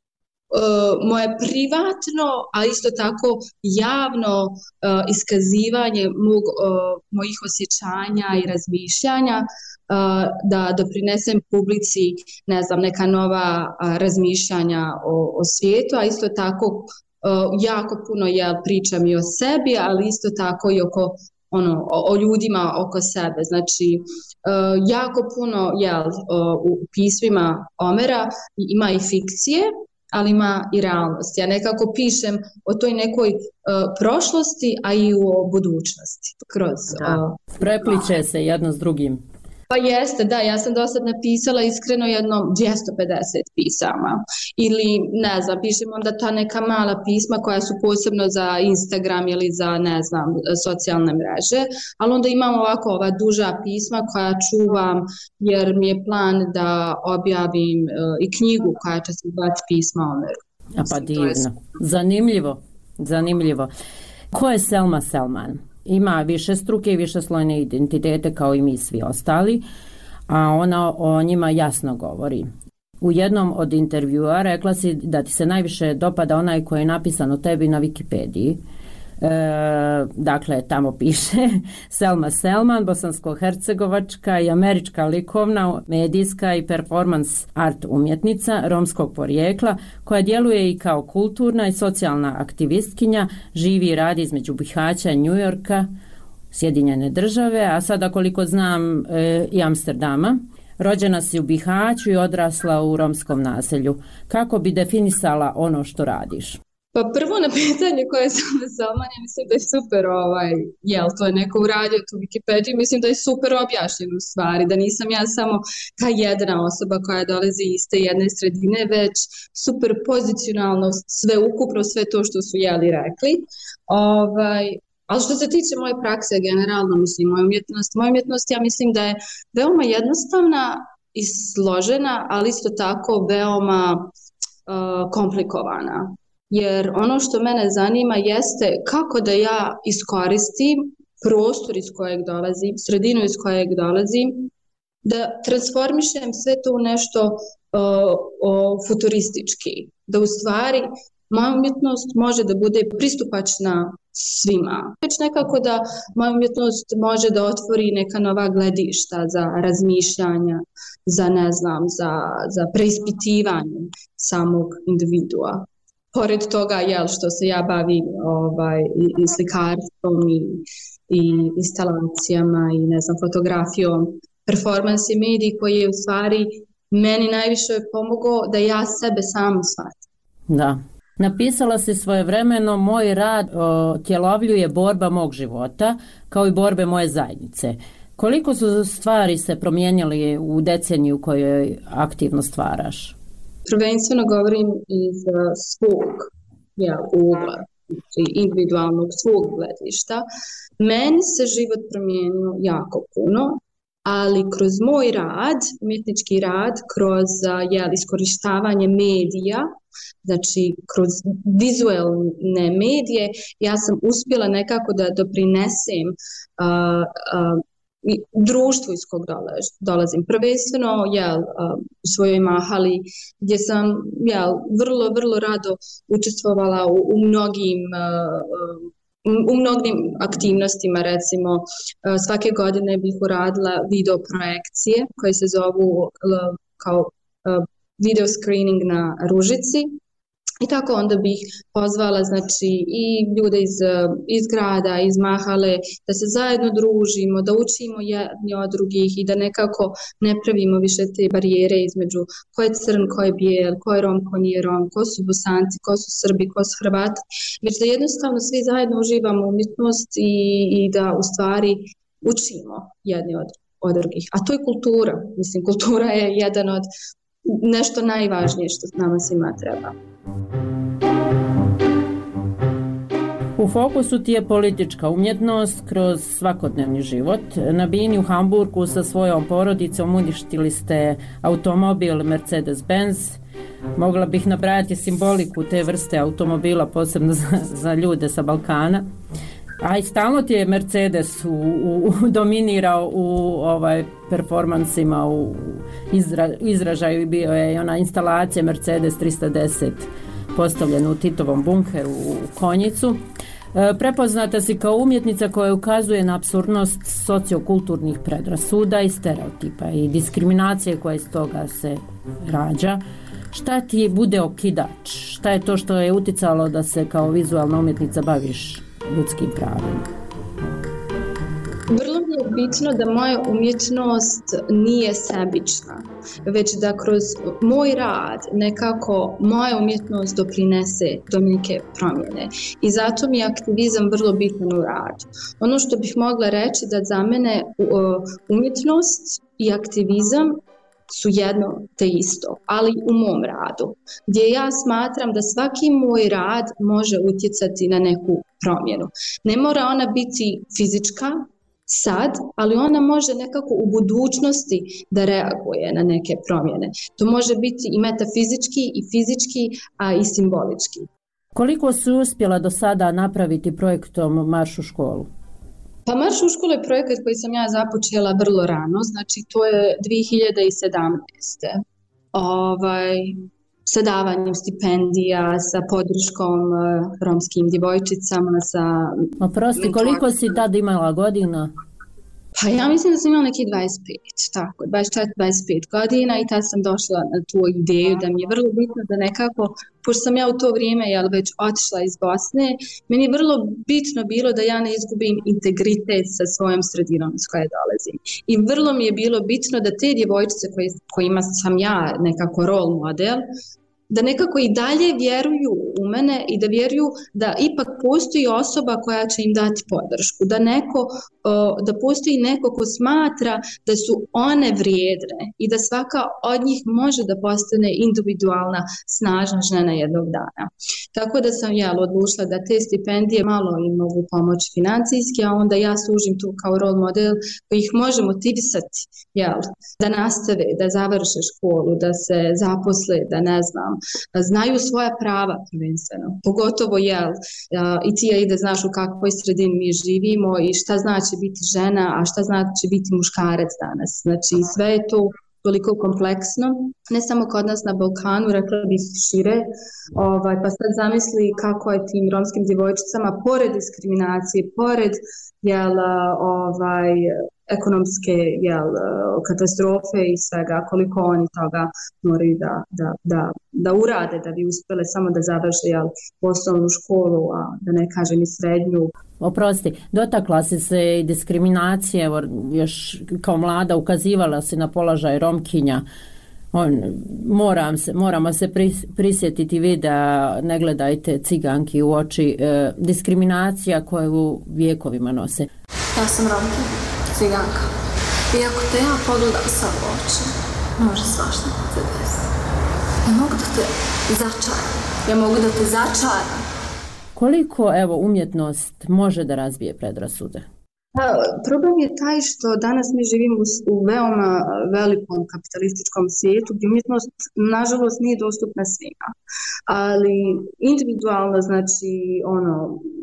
moje privatno, a isto tako javno uh, iskazivanje mog, uh, mojih osjećanja i razmišljanja uh, da doprinesem publici, ne znam, neka nova uh, razmišljanja o, o svijetu, a isto tako uh, jako puno ja pričam i o sebi, ali isto tako i oko ono, o, o ljudima oko sebe. Znači, uh, jako puno jel, uh, u pismima Omera ima i fikcije, ali ima i realnost. Ja nekako pišem o toj nekoj uh, prošlosti, a i o budućnosti. Kroz, uh, Prepliče se jedno s drugim. Pa jeste, da, ja sam do sad napisala iskreno jedno dvjesto pedeset pisama. Ili, ne znam, pišem onda ta neka mala pisma koja su posebno za Instagram ili za, ne znam, socijalne mreže, ali onda imam ovako ova duža pisma koja čuvam jer mi je plan da objavim uh, i knjigu koja će se zvati Pisma Omeru. A pa divno. Zanimljivo, zanimljivo. Ko je Selma Selman? Ima više struke i višeslojne identitete kao i mi svi ostali, a ona o njima jasno govori. U jednom od intervjua rekla si da ti se najviše dopada onaj koji je napisan o tebi na Wikipediji. E, dakle, tamo piše Selma Selman, bosansko-hercegovačka i američka likovna, medijska i performance art umjetnica romskog porijekla koja djeluje i kao kulturna i socijalna aktivistkinja, živi i radi između Bihaća i New Yorka, Sjedinjene države, a sada koliko znam e, i Amsterdama. Rođena si u Bihaću i odrasla u romskom naselju. Kako bi definisala ono što radiš? Pa prvo na pitanje koje sam me Selman, ja mislim da je super ovaj, jel, to je neko uradio tu Wikipediju, mislim da je super objašnjeno u stvari, da nisam ja samo ta jedna osoba koja dolazi iz te jedne sredine, već super pozicionalno sve ukupno, sve to što su jeli rekli. Ovaj, ali što se tiče moje prakse generalno, mislim, moja umjetnost, moja umjetnost ja mislim da je veoma jednostavna i složena, ali isto tako veoma uh, komplikovana. Jer ono što mene zanima jeste kako da ja iskoristim prostor iz kojeg dolazim, sredinu iz kojeg dolazim, da transformišem sve to u nešto uh, uh, futuristički. Da u stvari moja umjetnost može da bude pristupačna svima. Već nekako da moja umjetnost može da otvori neka nova gledišta za razmišljanja, za ne znam, za, za preispitivanje samog individua. Pored toga, jel, što se ja bavim ovaj, i, i slikarstvom i, i instalacijama i ne znam, fotografijom, performans i mediji koji je u stvari meni najviše pomogao da ja sebe sam shvatim. Da. Napisala si svojevremeno, moj rad otjelovljuje borba mog života kao i borbe moje zajednice. Koliko su stvari se promijenili u deceniju u kojoj aktivno stvaraš? Prvenstveno govorim iz svog ja, ugla, individualnog svog gledišta. Meni se život promijenio jako puno, ali kroz moj rad, umjetnički rad, kroz ja, iskorištavanje medija, znači kroz vizualne medije, ja sam uspjela nekako da doprinesem uh, uh, društvu iz kog dolazim. Prvenstveno jel, u svojoj mahali gdje sam jel, vrlo, vrlo rado učestvovala u, u mnogim u mnogim aktivnostima, recimo svake godine bih uradila video projekcije koje se zovu kao video screening na Ružici. I tako onda bih pozvala znači, i ljude iz, iz grada, iz mahale, da se zajedno družimo, da učimo jedni od drugih i da nekako ne pravimo više te barijere između ko je crn, ko je bijel, ko je rom, ko nije rom, ko su Bosanci, ko su Srbi, ko su Hrvati, već da jednostavno svi zajedno uživamo umjetnost i, i da u stvari učimo jedni od, od drugih. A to je kultura. Mislim, kultura je jedan od nešto najvažnije što nama svima treba. U fokusu ti je politička umjetnost kroz svakodnevni život. Na bini u Hamburgu sa svojom porodicom uništili ste automobil Mercedes-Benz. Mogla bih nabrajati simboliku te vrste automobila, posebno za, za ljude sa Balkana. A i stalno ti je Mercedes u, u, dominirao u ovaj performansima, u izra, izražaju bio je ona instalacija Mercedes tristo deset postavljen u Titovom bunkeru u Konjicu. Prepoznata si kao umjetnica koja ukazuje na apsurdnost sociokulturnih predrasuda i stereotipa i diskriminacije koja iz toga se rađa. Šta ti bude okidač? Šta je to što je uticalo da se kao vizualna umjetnica baviš ljudskim pravima? Vrlo mi je bitno da moja umjetnost nije sebična, već da kroz moj rad nekako moja umjetnost doprinese do neke promjene. I zato mi je aktivizam vrlo bitan u radu. Ono što bih mogla reći da za mene umjetnost i aktivizam su jedno te isto, ali u mom radu, gdje ja smatram da svaki moj rad može utjecati na neku promjenu. Ne mora ona biti fizička sad, ali ona može nekako u budućnosti da reaguje na neke promjene. To može biti i metafizički, i fizički, a i simbolički. Koliko si uspjela do sada napraviti projektom Marš u školu? Pa Marš u školu je projekat koji sam ja započela vrlo rano, znači to je dvije hiljade sedamnaeste. Ovaj, sa davanjem stipendija, sa podrškom romskim djevojčicama, sa... Oprosti, koliko si tad imala godina? Pa ja mislim da sam imala neki dvadeset pet, tako, dvadeset četiri dvadeset pet godina i tad sam došla na tu ideju da mi je vrlo bitno da nekako, pošto sam ja u to vrijeme jel, već otišla iz Bosne, meni je vrlo bitno bilo da ja ne izgubim integritet sa svojom sredinom iz koje dolazim. I vrlo mi je bilo bitno da te djevojčice koje, kojima sam ja nekako role model, da nekako i dalje vjeruju u mene i da vjeruju da ipak postoji osoba koja će im dati podršku, da neko, da postoji neko ko smatra da su one vrijedne i da svaka od njih može da postane individualna, snažna žena jednog dana. Tako da sam ja odlučila da te stipendije malo im mogu pomoći financijski, a onda ja služim tu kao role model koji ih može motivisati, jel, da nastave, da završe školu, da se zaposle, da ne znam, znaju svoja prava prvenstveno. Pogotovo jel, i ti i da znaš u kakvoj sredini mi živimo i šta znači biti žena, a šta znači biti muškarac danas. Znači sve je to toliko kompleksno, ne samo kod nas na Balkanu, rekla bih šire, ovaj, pa sad zamisli kako je tim romskim djevojčicama, pored diskriminacije, pored jel, ovaj, ekonomske jel, katastrofe i svega, koliko oni toga moraju da, da, da, da urade da bi uspjele samo da završe jel, osnovnu školu, a da ne kažem i srednju. Oprosti, dotakla si se i diskriminacije, evo, još kao mlada ukazivala si na položaj Romkinja. On, moram se, moramo se prisjetiti videa Ne gledajte ciganki u oči, e, diskriminacija koju vijekovima nose. Ja sam Romkinja, ciganka. I ako te ja pogledam sad u oči, može svašta da te desi. Ja mogu da te začaram. Ja mogu da te začaram. Koliko, evo, umjetnost može da razbije predrasude? Pa, problem je taj što danas mi živimo u veoma velikom kapitalističkom svijetu gdje umjetnost nažalost nije dostupna svima. Ali individualno, znači, ono,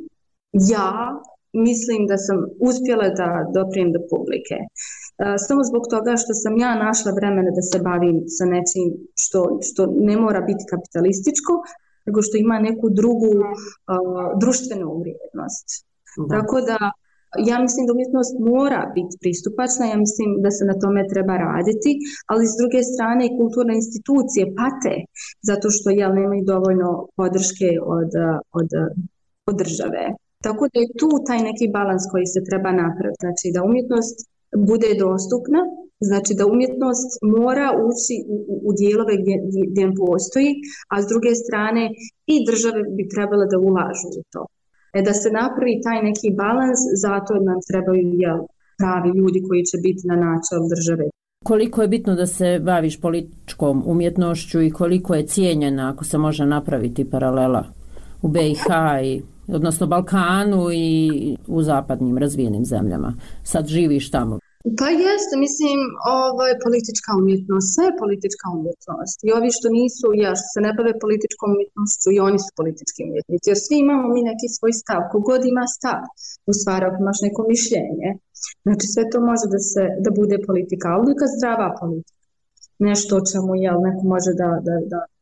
ja mislim da sam uspjela da doprijem do publike. Samo zbog toga što sam ja našla vremena da se bavim sa nečim što, što ne mora biti kapitalističko, nego što ima neku drugu uh, društvenu vrijednost. Da. Tako da ja mislim da umjetnost mora biti pristupačna, ja mislim da se na tome treba raditi, ali s druge strane i kulturne institucije pate zato što jel, nemaju dovoljno podrške od, od, od države. Tako da je tu taj neki balans koji se treba napraviti, znači da umjetnost bude dostupna, znači da umjetnost mora ući u, u, u dijelove gdje, gdje postoji, a s druge strane i države bi trebale da ulažu u to. E da se napravi taj neki balans, zato nam trebaju jel, pravi ljudi koji će biti na načelu države. Koliko je bitno da se baviš političkom umjetnošću i koliko je cijenjena, ako se može napraviti paralela u B i H, i, odnosno Balkanu i u zapadnim razvijenim zemljama? Sad živiš tamo. Pa jeste, mislim, ovaj, politička umjetnost, sve je politička umjetnost. I ovi što nisu, ja što se ne bave političkom umjetnošću, i oni su politički umjetnici. Jer svi imamo mi neki svoj stav, kogod ima stav, u stvari ako imaš neko mišljenje. Znači sve to može da se da bude politika, ali neka zdrava politika. Nešto o čemu jel, neko može da, da, da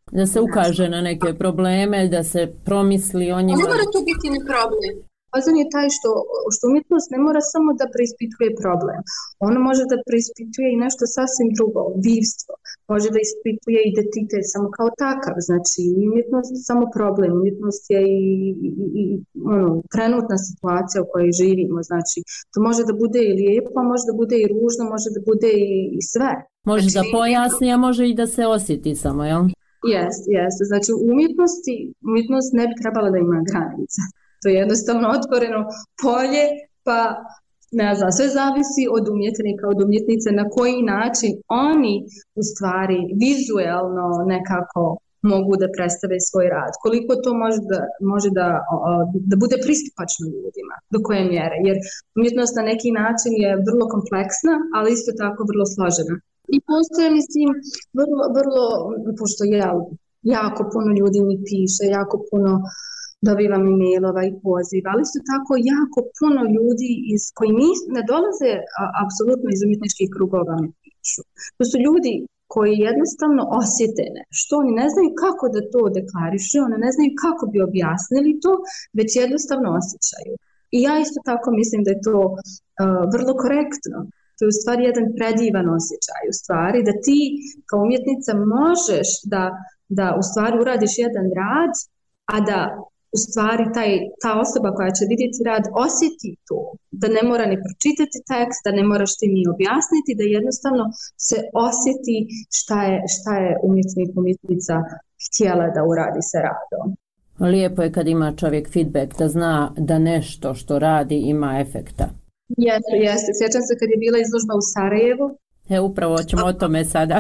Da se ukaže na neke probleme, da se promisli o njima. Ne mora to biti ni problem. Fazon je taj što, što umjetnost ne mora samo da preispituje problem. Ono može da preispituje i nešto sasvim drugo, bivstvo. Može da ispituje identitet samo kao takav. Znači, umjetnost je samo problem. Umjetnost je i, i, i ono, trenutna situacija u kojoj živimo. Znači, to može da bude i lijepo, može da bude i ružno, može da bude i, i sve. Može znači, da pojasni, a može i da se osjeti samo, jel? Jeste, jeste. Znači, u umjetnosti, umjetnost ne bi trebala da ima granice. To je jednostavno otvoreno polje, pa ne znam, sve zavisi od umjetnika, od umjetnice, na koji način oni u stvari vizuelno nekako mogu da predstave svoj rad. Koliko to može da, može da, da bude pristupačno ljudima, do koje mjere. Jer umjetnost na neki način je vrlo kompleksna, ali isto tako vrlo složena. I postoje, mislim, vrlo, vrlo, pošto ja, jako puno ljudi mi piše, jako puno dobivam e-mailova i poziva, ali isto tako jako puno ljudi iz koji nis, ne dolaze a, apsolutno iz umjetničkih krugova mi pišu. To su ljudi koji jednostavno osjete nešto, oni ne znaju kako da to deklarišu, oni ne znaju kako bi objasnili to, već jednostavno osjećaju. I ja isto tako mislim da je to uh, vrlo korektno. To je u stvari jedan predivan osjećaj, u stvari da ti kao umjetnica možeš da, da u stvari uradiš jedan rad, a da u stvari taj, ta osoba koja će vidjeti rad osjeti to, da ne mora ni pročitati tekst, da ne moraš ti ni objasniti, da jednostavno se osjeti šta je, šta je umjetnik, umjetnica htjela da uradi sa radom. Lijepo je kad ima čovjek feedback, da zna da nešto što radi ima efekta. Jeste, jeste. Sjećam se kad je bila izložba u Sarajevu. E, upravo ćemo o tome sada.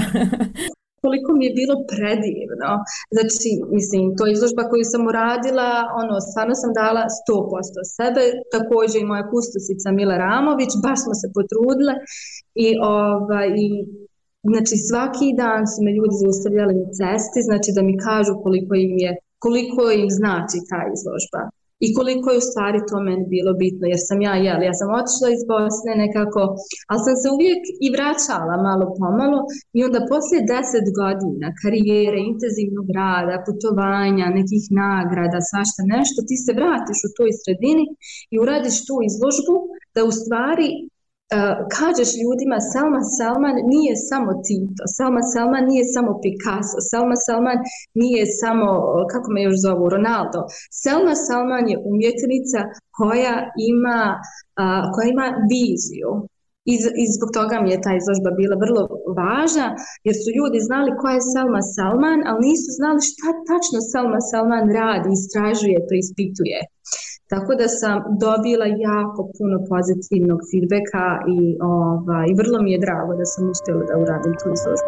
Koliko mi je bilo predivno. Znači, mislim, to je izložba koju sam uradila, ono, stvarno sam dala sto posto sebe, također i moja kustosica Mila Ramović, baš smo se potrudile i, ovaj, i znači, svaki dan su me ljudi zaustavljali na cesti, znači da mi kažu koliko im je, koliko im znači ta izložba. I koliko je u stvari to meni bilo bitno, jer sam ja, jel, ja sam otišla iz Bosne nekako, ali sam se uvijek i vraćala malo pomalo i onda poslije deset godina karijere, intenzivnog rada, putovanja, nekih nagrada, svašta nešto, ti se vratiš u toj sredini i uradiš tu izložbu da u stvari Uh, kažeš ljudima Selma Selman nije samo Tito, Selma Selman nije samo Picasso, Selma Selman nije samo, kako me još zovu, Ronaldo. Selma Selman je umjetnica koja ima, uh, koja ima viziju. I, I zbog toga mi je ta izložba bila vrlo važna, jer su ljudi znali ko je Selma Selman, ali nisu znali šta tačno Selma Selman radi, istražuje, preispituje. Tako da sam dobila jako puno pozitivnog feedbacka i, ova, i vrlo mi je drago da sam uspjela da uradim tu izložbu.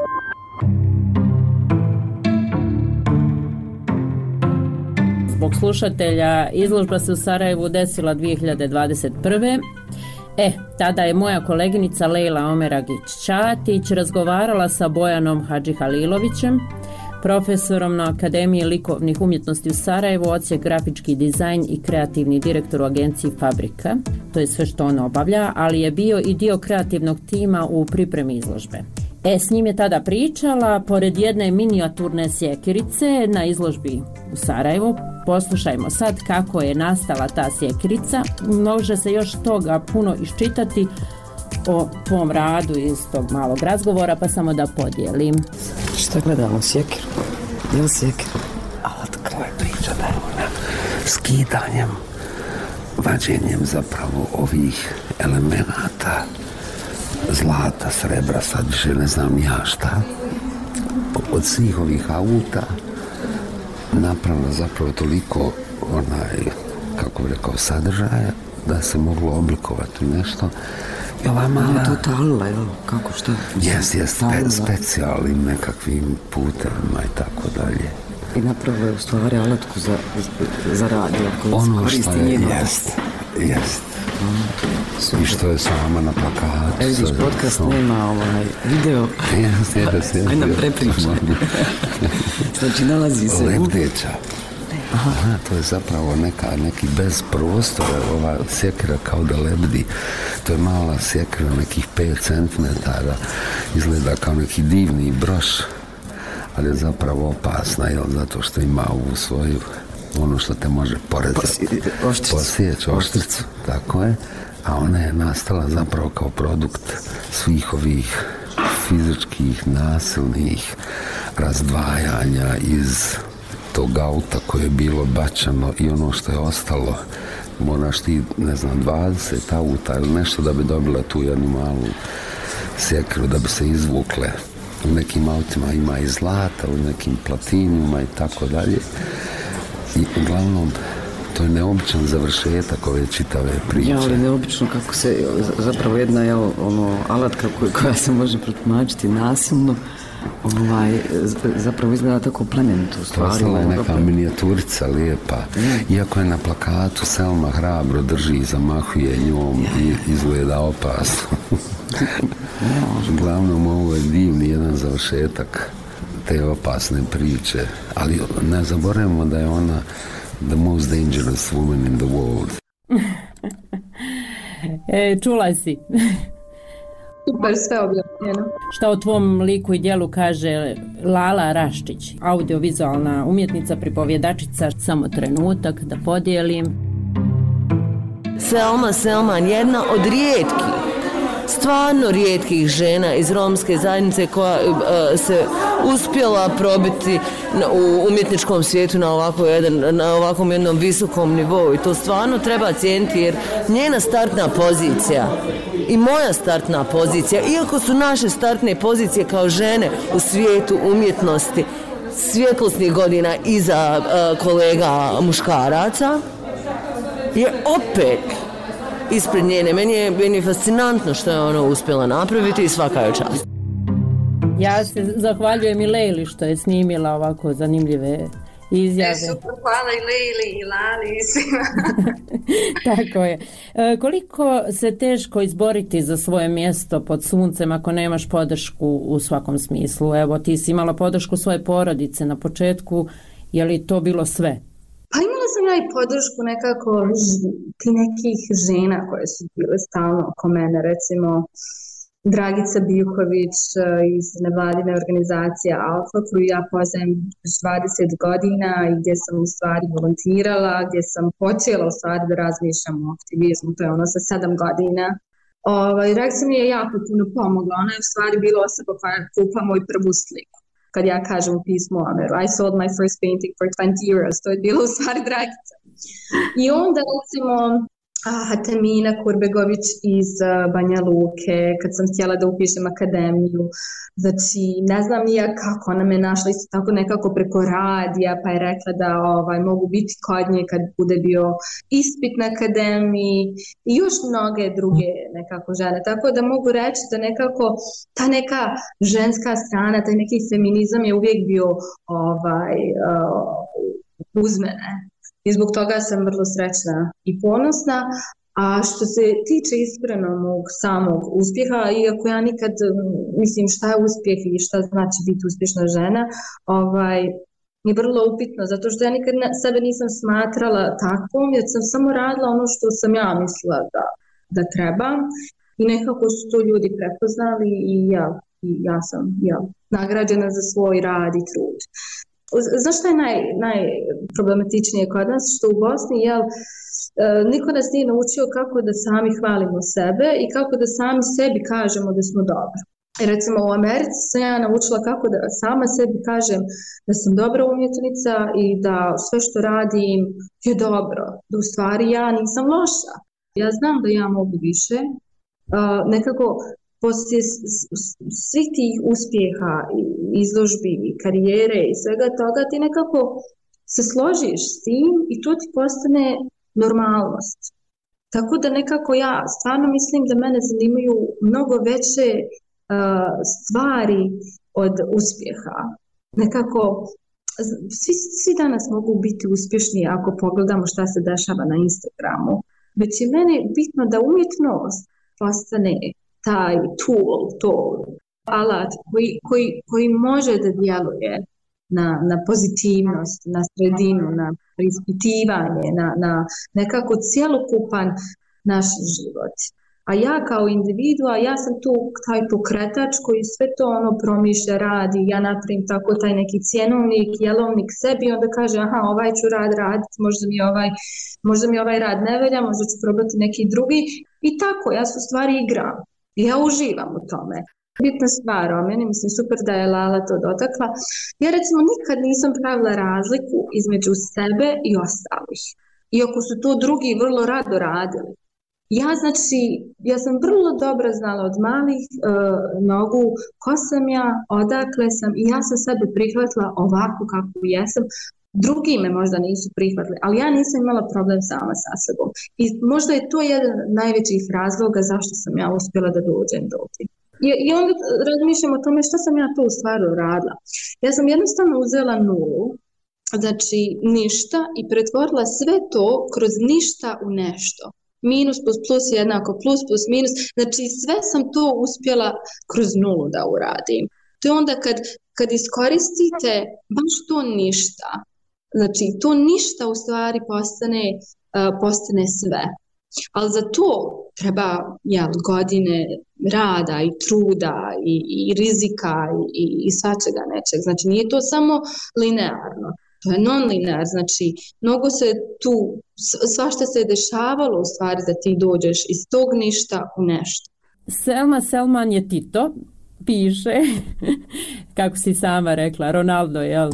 Zbog slušatelja, izložba se u Sarajevu desila dvije hiljade dvadeset prve. E, tada je moja koleginica Lejla Omeragić-Čatić razgovarala sa Bojanom Hadžihalilovićem, profesorom na Akademiji likovnih umjetnosti u Sarajevu, odsjek grafički dizajn i kreativni direktor u agenciji Fabrika. To je sve što on obavlja, ali je bio i dio kreativnog tima u pripremi izložbe. E, s njim je tada pričala, pored jedne minijaturne sjekirice na izložbi u Sarajevu. Poslušajmo sad kako je nastala ta sjekirica. Može se još toga puno iščitati o tvom radu iz tog malog razgovora, pa samo da podijelim. Šta gledamo, sjekiru? Je li sjekiru? Ali tako je priča da je ona skidanjem, vađenjem zapravo ovih elemenata, zlata, srebra, sad više ne znam ja šta, od svih ovih auta napravila zapravo toliko onaj, kako bi rekao, sadržaja da se moglo oblikovati nešto. I ova mala... To talila, jel? Kako, šta? Jes, jes, spe, specijalnim nekakvim putevima i tako dalje. I napravo je u stvari alatku za, za radio, koji ono koristi njima. Jest, jest. Mm, I što je sama na plakatu. Evo vidiš, podcast no. nema ovaj video. Jes, jes, jes. Ajde nam prepričaj. Znači, nalazi se... Lebdeća. Aha. Aha, to je zapravo neka, neki bez prostora, ova sjekira kao da lebdi. To je mala sjekira, nekih pet centimetara, izgleda kao neki divni broš, ali je zapravo opasna, jel, zato što ima ovu svoju, ono što te može porezati, posjeći oštricu, tako je, a ona je nastala zapravo kao produkt svih ovih fizičkih, nasilnih razdvajanja iz tog auta koje je bilo bačano i ono što je ostalo. Moraš ti, ne znam, dvadeset auta ili nešto da bi dobila tu jednu malu sjekiru da bi se izvukle. U nekim autima ima i zlata, u nekim platinima i tako dalje. I uglavnom, to je neobičan završetak ove čitave priče. Ja, ali neobično kako se, zapravo jedna je ono, alatka koja se može protumačiti nasilno, ovaj, zapravo izgleda tako plemenito u stvari. Ostala je neka minijaturica lijepa. Mm. Iako je na plakatu Selma hrabro drži i zamahuje njom ja, ja. i izgleda opasno. Uglavnom, ovo je divni jedan završetak te opasne priče. Ali ne zaboravimo da je ona the most dangerous woman in the world. e, čula si. Super, sve objavljeno. Šta o tvom liku i djelu kaže Lala Raščić, audiovizualna umjetnica, pripovjedačica? Samo trenutak da podijelim. Selma Selman, jedna od rijetkih, stvarno rijetkih žena iz romske zajednice koja uh, se uspjela probiti na, u umjetničkom svijetu na, ovako jedan, na ovakvom jednom visokom nivou i to stvarno treba cijeniti jer njena startna pozicija i moja startna pozicija, iako su naše startne pozicije kao žene u svijetu umjetnosti svjetlosnih godina iza uh, kolega muškaraca, je opet ispred njene. Meni je, meni je fascinantno što je ona uspjela napraviti i svaka je čast. Ja se zahvaljujem i Lejli što je snimila ovako zanimljive izjave. E, super, hvala i Lejli i Lali i svima. Tako je. E, koliko se teško izboriti za svoje mjesto pod suncem ako nemaš podršku u svakom smislu? Evo, ti si imala podršku svoje porodice na početku, je li to bilo sve? Pa imala sam ja i podršku nekako ti nekih žena koje su bile stalno oko mene, recimo Dragica Bilković iz nevladine organizacije Alfa, koju ja poznajem dvadeset godina i gdje sam u stvari volontirala, gdje sam počela u stvari da razmišljam o aktivizmu, to je ono sa sedam godina. Ovaj, Dragica mi je jako puno pomogla, ona je u stvari bila osoba koja kupa moju prvu sliku. Kad ja kažem u pismu, I sold my first painting for twenty euros, to je bilo u stvari Dragica. I onda recimo Hatemina Kurbegović iz Banja Luke, kad sam htjela da upišem akademiju, znači ne znam nija kako, ona me našla isto tako nekako preko radija, pa je rekla da ovaj, mogu biti kod nje kad bude bio ispit na akademiji i još mnoge druge nekako žene, tako da mogu reći da nekako ta neka ženska strana, taj neki feminizam je uvijek bio ovaj, uh, uz mene. I zbog toga sam vrlo srećna i ponosna. A što se tiče iskreno mog samog uspjeha, iako ja nikad, mislim šta je uspjeh i šta znači biti uspješna žena, ovaj, je vrlo upitno, zato što ja nikad sebe nisam smatrala takvom, jer sam samo radila ono što sam ja mislila da, da trebam i nekako su to ljudi prepoznali i ja, i ja sam ja, nagrađena za svoj rad i trud. Znaš što je naj, najproblematičnije kod nas? Što u Bosni, jel, niko nas nije naučio kako da sami hvalimo sebe i kako da sami sebi kažemo da smo dobri. Recimo u Americi sam ja naučila kako da sama sebi kažem da sam dobra umjetnica i da sve što radim je dobro, da u stvari ja nisam loša. Ja znam da ja mogu više, uh, nekako poslije svih tih uspjeha, izložbi, karijere i svega toga ti nekako se složiš s tim i to ti postane normalnost. Tako da nekako ja stvarno mislim da mene zanimaju mnogo veće uh, stvari od uspjeha. Nekako svi, svi danas mogu biti uspješni ako pogledamo šta se dešava na Instagramu. Već je mene bitno da umjetnost postane taj tool, to alat koji, koji, koji može da djeluje na, na pozitivnost, na sredinu, na preispitivanje, na, na nekako cjelokupan naš život. A ja kao individua, ja sam tu taj pokretač koji sve to ono promišlja, radi, ja napravim tako taj neki cjenovnik, jelovnik sebi i onda kaže aha, ovaj ću rad raditi, možda mi ovaj, možda mi ovaj rad ne velja, možda ću probati neki drugi i tako, ja se u stvari igram. Ja uživam u tome. Bitna stvar o meni, mislim super da je Lala to dotakla. Ja recimo nikad nisam pravila razliku između sebe i ostalih. Iako su to drugi vrlo rado radili. Ja znači, ja sam vrlo dobro znala od malih uh, nogu ko sam ja, odakle sam i ja sam sebe prihvatila ovako kako jesam. Drugi me možda nisu prihvatili, ali ja nisam imala problem sama sa sobom. I možda je to jedan od najvećih razloga zašto sam ja uspjela da dođem do ovdje. I, I onda razmišljam o tome što sam ja to u stvari radila. Ja sam jednostavno uzela nulu, znači ništa i pretvorila sve to kroz ništa u nešto. Minus plus plus jednako plus plus minus, znači sve sam to uspjela kroz nulu da uradim. To je onda kad, kad iskoristite baš to ništa, znači to ništa u stvari postane, uh, postane sve. Ali za to treba jel, godine rada i truda i, i rizika i, i svačega nečeg. Znači nije to samo linearno, to je non-linear. Znači mnogo se tu, svašta se je dešavalo u stvari da ti dođeš iz tog ništa u nešto. Selma Selman je Tito, piše, kako si sama rekla, Ronaldo, jel?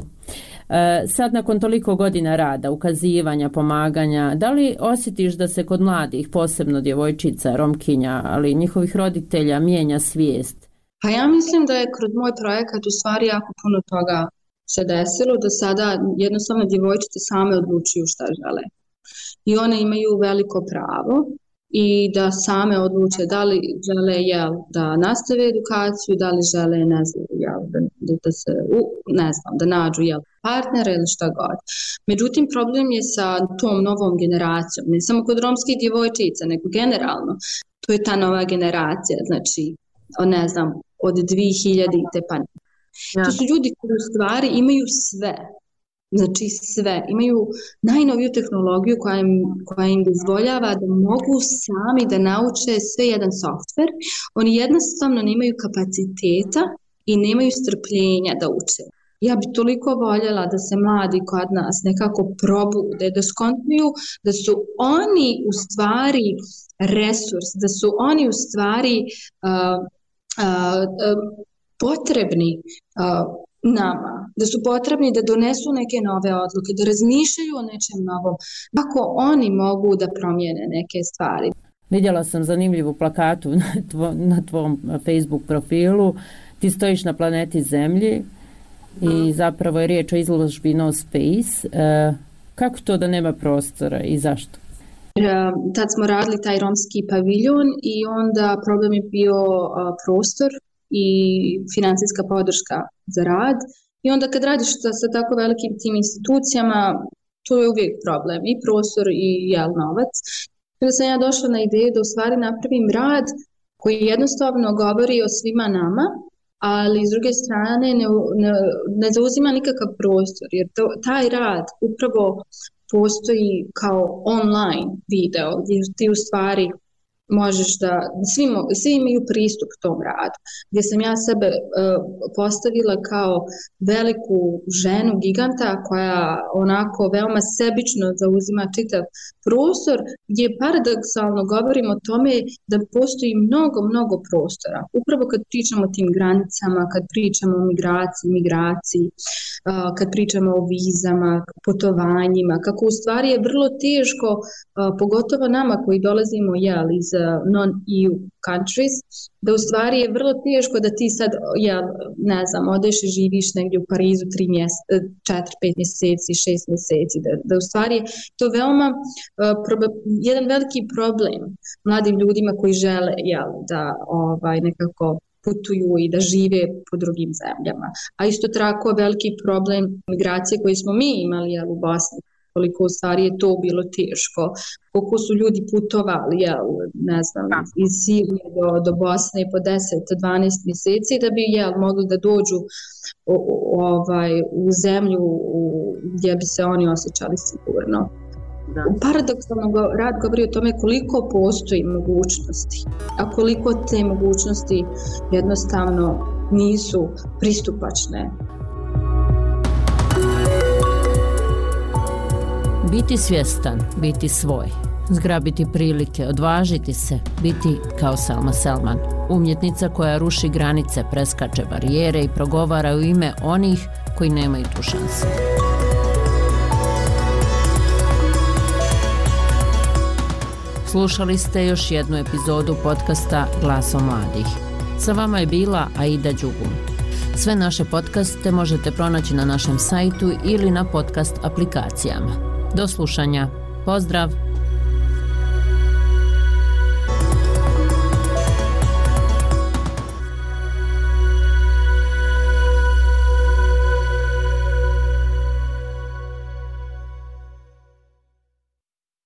Sad nakon toliko godina rada, ukazivanja, pomaganja, da li osjetiš da se kod mladih, posebno djevojčica, romkinja, ali njihovih roditelja mijenja svijest? Pa ja mislim da je kroz moj projekat u stvari jako puno toga se desilo, da sada jednostavno djevojčice same odlučuju šta žele. I one imaju veliko pravo i da same odluče da li žele jel, da nastave edukaciju, da li žele ne znam, jel, da, da, da se u, ne znam, da nađu jel, partnera ili šta god. Međutim, problem je sa tom novom generacijom, ne samo kod romskih djevojčica, nego generalno. To je ta nova generacija, znači, ne znam, od dvije hiljadite pa ne. Ja. To su ljudi koji u stvari imaju sve. Znači sve, imaju najnoviju tehnologiju koja im, koja im dozvoljava da mogu sami da nauče sve jedan softver. Oni jednostavno nemaju kapaciteta i nemaju strpljenja da uče. Ja bi toliko voljela da se mladi kod nas nekako probude, da skontuju da su oni u stvari resurs, da su oni u stvari uh, uh, uh, potrebni uh, nama, da su potrebni da donesu neke nove odluke, da razmišljaju o nečem novom, kako oni mogu da promijene neke stvari. Vidjela sam zanimljivu plakatu na, tvo, na tvom Facebook profilu. Ti stojiš na planeti Zemlji i zapravo je riječ o izložbi No Space. E, kako to da nema prostora i zašto? Tad smo radili taj romski paviljon i onda problem je bio a, prostor i financijska podrška za rad. I onda kad radiš sa, sa tako velikim tim institucijama, to je uvijek problem, i prostor i jel, novac. Kada sam ja došla na ideju da u stvari napravim rad koji jednostavno govori o svima nama, ali s druge strane ne, ne, ne zauzima nikakav prostor, jer to, taj rad upravo postoji kao online video, gdje ti u stvari možeš da, svi, svi imaju pristup tom radu, gdje sam ja sebe uh, postavila kao veliku ženu, giganta, koja onako veoma sebično zauzima čitav prostor, gdje paradoksalno govorimo o tome da postoji mnogo, mnogo prostora. Upravo kad pričamo o tim granicama, kad pričamo o migraciji, migraciji, uh, kad pričamo o vizama, putovanjima, kako u stvari je vrlo teško, uh, pogotovo nama koji dolazimo jel, iz non-E U countries, da u stvari je vrlo teško da ti sad, ja ne znam, odeš i živiš negdje u Parizu tri mjese, četiri, pet mjeseci, šest mjeseci, da, da u stvari je to veoma uh, proba, jedan veliki problem mladim ljudima koji žele jel, da ovaj, nekako putuju i da žive po drugim zemljama. A isto tako veliki problem migracije koji smo mi imali jel, u Bosni, koliko u stvari je to bilo teško, koliko su ljudi putovali, jel, ne znam, iz Sirije do, do Bosne po deset do dvanaest mjeseci da bi jel, mogli da dođu o, o, ovaj, u zemlju u, gdje bi se oni osjećali sigurno. paradoksalno rad govori o tome koliko postoji mogućnosti, a koliko te mogućnosti jednostavno nisu pristupačne. Biti svjestan, biti svoj, zgrabiti prilike, odvažiti se, biti kao Selma Selman, umjetnica koja ruši granice, preskače barijere i progovara u ime onih koji nemaju tu šansu. Slušali ste još jednu epizodu podcasta Glasom mladih. Sa vama je bila Aida Đugum. Sve naše podcaste možete pronaći na našem sajtu ili na podcast aplikacijama. Do slušanja. Pozdrav!